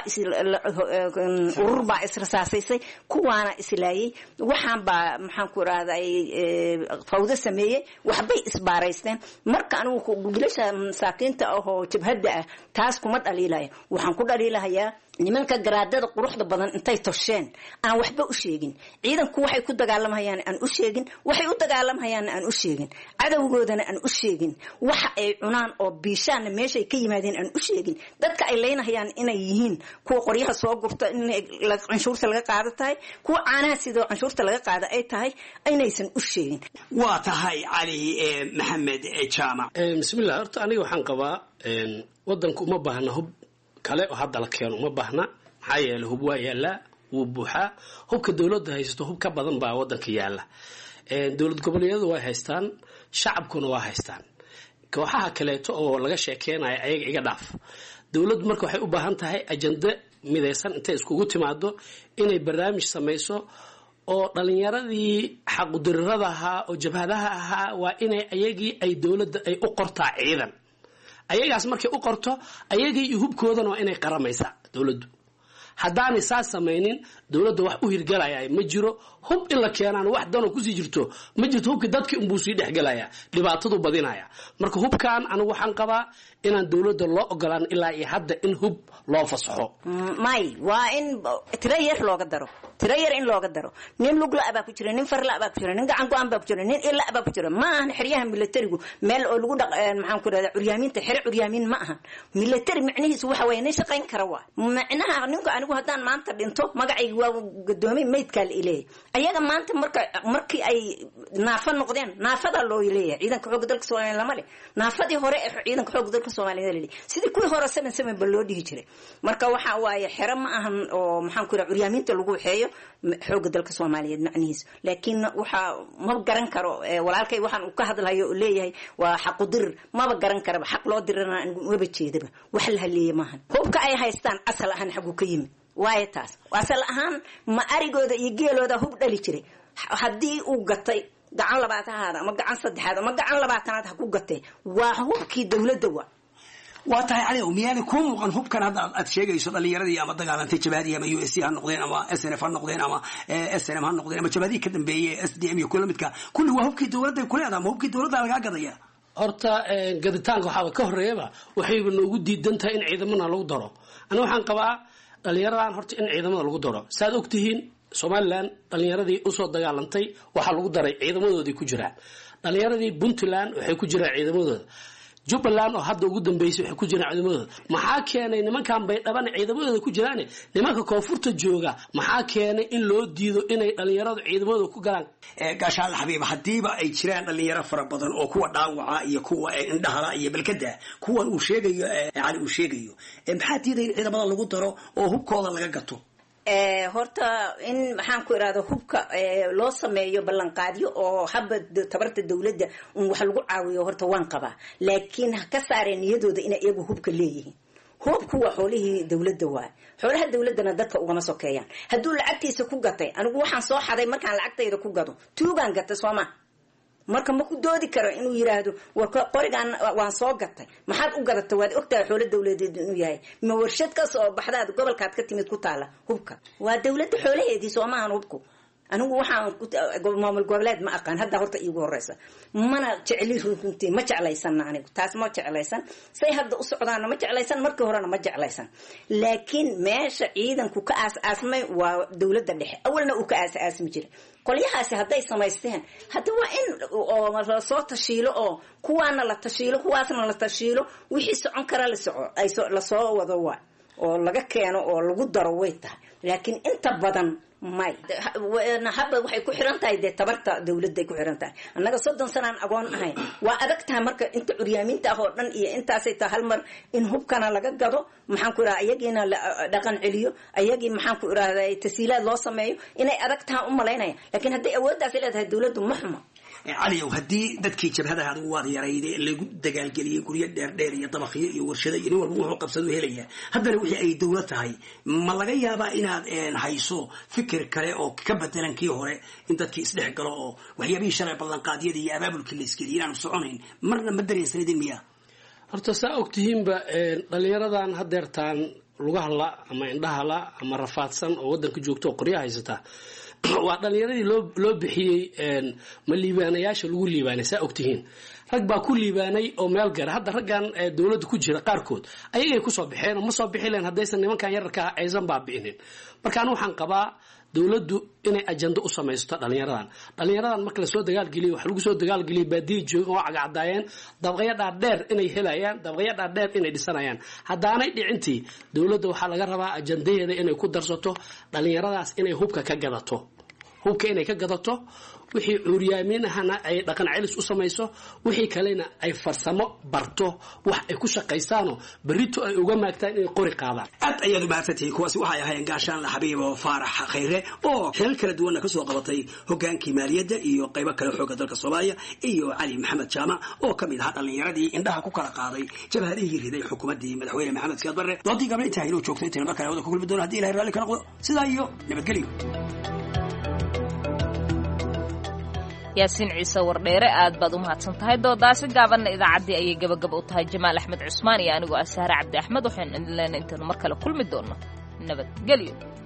urur baa israsaasay kuwaana islaayay waxaan baa maxaan ku raahday fawda sameeyay waxbay isbaaraysteen marka anigu wiilasha masaakiinta oo jabhadda ah taas kuma dhaliilaya waxaan ku dhaliilayaa nimanka garaadada quruxda badan intay tosheen aan waxba u sheegin ciidanku waxay ku dagaalamayaan aan u sheegin waxay u dagaalamayaan aan u sheegin cadawgoodana aan u sheegin waxa ay cunaan oo biishaan meeshay ka yimaadeen aan u sheegin dadka ay leynayaan inay yihiin kuwa qoryaha soo gurta in canshuurta laga qaado tahay kuwa caanaha sidoo canshuurta laga qaado ay tahay inaysan u sheegin waa tahay cali maxamed jaamac bismillaah horta aniga waxaan qabaa wadanku uma baahna hub kale oo hadda la keeno uma baahna maxaa yeelay hub waa yaallaa wuu buuxaa hubka dowladda haysato hub ka badan baa wadanka yaala dowlad goboleedyadu way haystaan shacabkuna waa haystaan kooxaha kaleeto oo laga sheekeynayo ayaga iga dhaaf dowladdu marka waxay u baahan tahay ajende midaysan intay iskugu timaado inay barnaamij samayso oo dhalinyaradii xaqudirrada ahaa oo jabhadaha ahaa waa inay ayagii ay dowladda ay u qortaa ciidan ayagaas markay u qorto ayagii iyo hubkoodana waa inay qaramaysaa dowladdu haddaanay saas samaynin dowladda wax u hirgalaya ma jiro hub in la keenaan wax danoo kusii jirto ma jirto hubkii dadkii unbuu sii dhexgelaya dhibaatadu badinaya marka hubkan anigu waxaan qabaa inaan dowladda loo ogolaan ilaa iyo hadda in hub loo fasaxo may waa in tiro yar looga daro tiro yar in looga daro nin lugla baa ku jira nin farla baa ku jira nin gacan go'an baa ku jira nin ila baa ku jira ma ahan xiriyaha militarigu meel oo lagu maxaan ku raada curyaaminta xiri curyaamin ma ahan military macnihiisu waxa weeye nin shaqayn kara waa macnaha ninka anigu haddaan maanta dhinto magacayga waa gadoomiye maydkaa la ileeyay ayaga maanta markii ay naafa noqdeen naafadaa loo leeyahay ciidanka xoogga dalka Soomaaliya lama leh naafadii hore ee ciidanka xoogga dalka Soomaaliya la leeyahay sidii kuwii hore 7 ba loo dhihi jiray marka waxa waaye xero ma ahan oo maxaan ku raada curyaaminta lagu waxeeyo xoogga dalka Soomaaliyeed macnihiisu laakiin waxa ma garan karo walaalkay waxaan uu ka hadlayo oo leeyahay waa xaq u dir ma garan karo xaq loo dirana waba jeedaba wax la haleeyay maahan hubka ay haystaan asal ahaan xaq u ka yimid waaye taas asal ahaan ma arigooda iyo geelooda hub dhali jiray haddii uu gatay gacan labaatanaad ama gacan saddexaad ama gacan labaatanaad ha ku gatay waa hubkii dowladda waa tahay cali miyaana ku muuqan hubkan hadda aad sheegayso dhalinyaradii ama dagaalantay jabhadii ama USC ha noqdeen ama SNF ha noqdeen ama SNM ha noqdeen ama jabhadii ka dambeeyay SDM iyo kula midka kulli waa hubkii dowladda ku leedahay ama hubkii dowladda laga gadaya horta gaditaanka waxaa ka horeeyaba waxayba noogu diidan tahay in ciidamada lagu daro aniga waxaan qabaa dhalinyaradan horta in ciidamada lagu daro saad ogtihiin Somaliland dhalinyaradii usoo dagaalantay waxaa lagu daray ciidamadoodii ku jiraan dhalinyaradii Puntland waxay ku jiraan ciidamadooda Jubbaland oo hadda ugu dambeysay waxay ku jiraan ciidamadooda maxaa keenay nimankan bay dhaban ciidamadooda ku jiraan nimanka koonfurta jooga maxaa keenay in loo diido inay dhalinyaradu ciidamadooda ku galaan gaashaal xabiib hadiiba ay jiraan dhalinyaro fara badan oo kuwa dhaawaca iyo kuwa indhahala iyo balkada kuwan uu sheegayo cali uu sheegayo maxaa diiday in ciidamada lagu daro oo hubkooda laga gato horta in maxaan ku iraado hubka loo sameeyo ballanqaadyo oo habba tabarta dawladda wax lagu caawiyo horta waan qabaa laakiin ka saareen niyadooda in iyagu hubka leeyihiin hubku waa xoolihii dawladda waa xoolaha dawladana dadka ugama sokeeyaan hadduu lacagtiisa ku gatay anigu waxaan soo xaday markaan lacagtayda ku gado tuugaan gatay Soomaa marka ma ku doodi karo inuu yiraahdo warka qorigan waan soo gatay maxaad u gadatay waad ogtahay xoolo dawladeed inuu yahay ma warshad ka soo baxdaad gobolkaad ka timid ku taala hubka waa dawladda xoolaheedii Soomahan hubku anigu waxaan maamul goboleed ma aqaan hadda horta iigu horeysa mana jecli runtii ma jeclaysan anigu taas ma jeclaysan say hadda u socdaan ma jeclaysan markii horena ma jeclaysan laakiin meesha ciidanku ka aas-aasmay waa dawladda dhexe awalna uu ka aas-aasmi jiray qolyahaasi hadday samaysteen hadda waa in la soo tashiilo oo kuwaana la tashiilo kuwaasna la tashiilo wixii socon kara la soo wado waa oo laga keeno oo lagu daro way tahay laakiin inta badan may habba waxay ku xiran tahay dee tabarta dawladda ay ku xiran tahay annaga 30 sanaan agoon ahayn waa adag tahay marka inta curyaaminta ah oo dhan iyo intaasay tahay hal mar in hubkana laga gado maxaan ku iraahdaa ayagiina dhaqan celiyo ayagii maxaan ku iraahdaa tasiilaad loo sameeyo inay adag tahay u malaynaya laakiin hadday awooddaas leedahay dawladdu ma xumo cali haddii dadkii jabhadaha adigu waad yarayday lagu dagaalgeliyay guryo dheerdheer iyo dabaqyo iyo warshado iyo nin walba wuxuu qabsado helaya haddana wixii ay dawlad tahay ma laga yaabaa inaad hayso fikir kale oo ka bedelan kii hore in dadkii isdhex galo oo waxyaabihii shalay ballanqaadyadii iyo abaabulkii la iskeliya inaanu soconayn marna ma dareensanidin miya horta saa ogtihiinba dhalinyaradan hadeertaan lugahala ama indhahala ama rafaadsan oo wadanka joogto oo qoryaha haysata waa dhalinyaradii loo bixiyey ma liibaanayaasha lagu liibaanay saa ogtihiin rag baa ku liibaanay oo meel gara hadda raggan dawladda ku jira qaarkood ayagay kusoo baxeen oo ma soo bixi leen haddaysan nimankan yararka aysan baabi'inin marka anigu waxaan qabaa dawladdu inay ajando u samaysto dhalinyaradan marka lasoo dagaalgeliyo wax lagu soo dagaalgeliyo baadiya joogan oo cagacadaayeen dabaqyo dhaadheer inay helayaan dabaqyo dhaadheer inay dhisanayaan haddaanay dhicintii dawladda waxaa laga rabaa ajandaheeda inay ku darsato dhalinyaradaas inay hubka ka gadato hubka inay ka gadato wixii cuuriyaaminahana ay dhaqan celis u samayso wixii kalena ay farsamo barto wax ay ku shaqaystaano berrito ay uga maagtaan inay qori qaadaan aad ayaad u mahadsantihiin kuwaasi waxay ahaayeen gaashaanle xabiibo faarax khayre oo xilal kala duwanna ka soo qabatay hogaankii maaliyadda iyo qaybo kale xooga dalka soomaaliya iyo cali maxamed jaamac oo ka mid ahaa dhallinyaradii indhaha ku kala qaaday jabhadihii riday xukuumaddii madaxweyne maxamed siyaad barre doodii gabla intaa inuu joogto intayna markale wada ku kulmi doona haddii ilahay raalli ka noqdo sidaa iyo nabadgelyo yaasiin ciise wardheere aad baad u mahadsan tahay doodaasi gaabanna idaacaddii ayay gabagaba u tahay jamaal axmed cusmaan iyo anigoo ah sahre cabdi axmed waxaynu idin leenay intaanu mar kale kulmi doonno nabadgelyo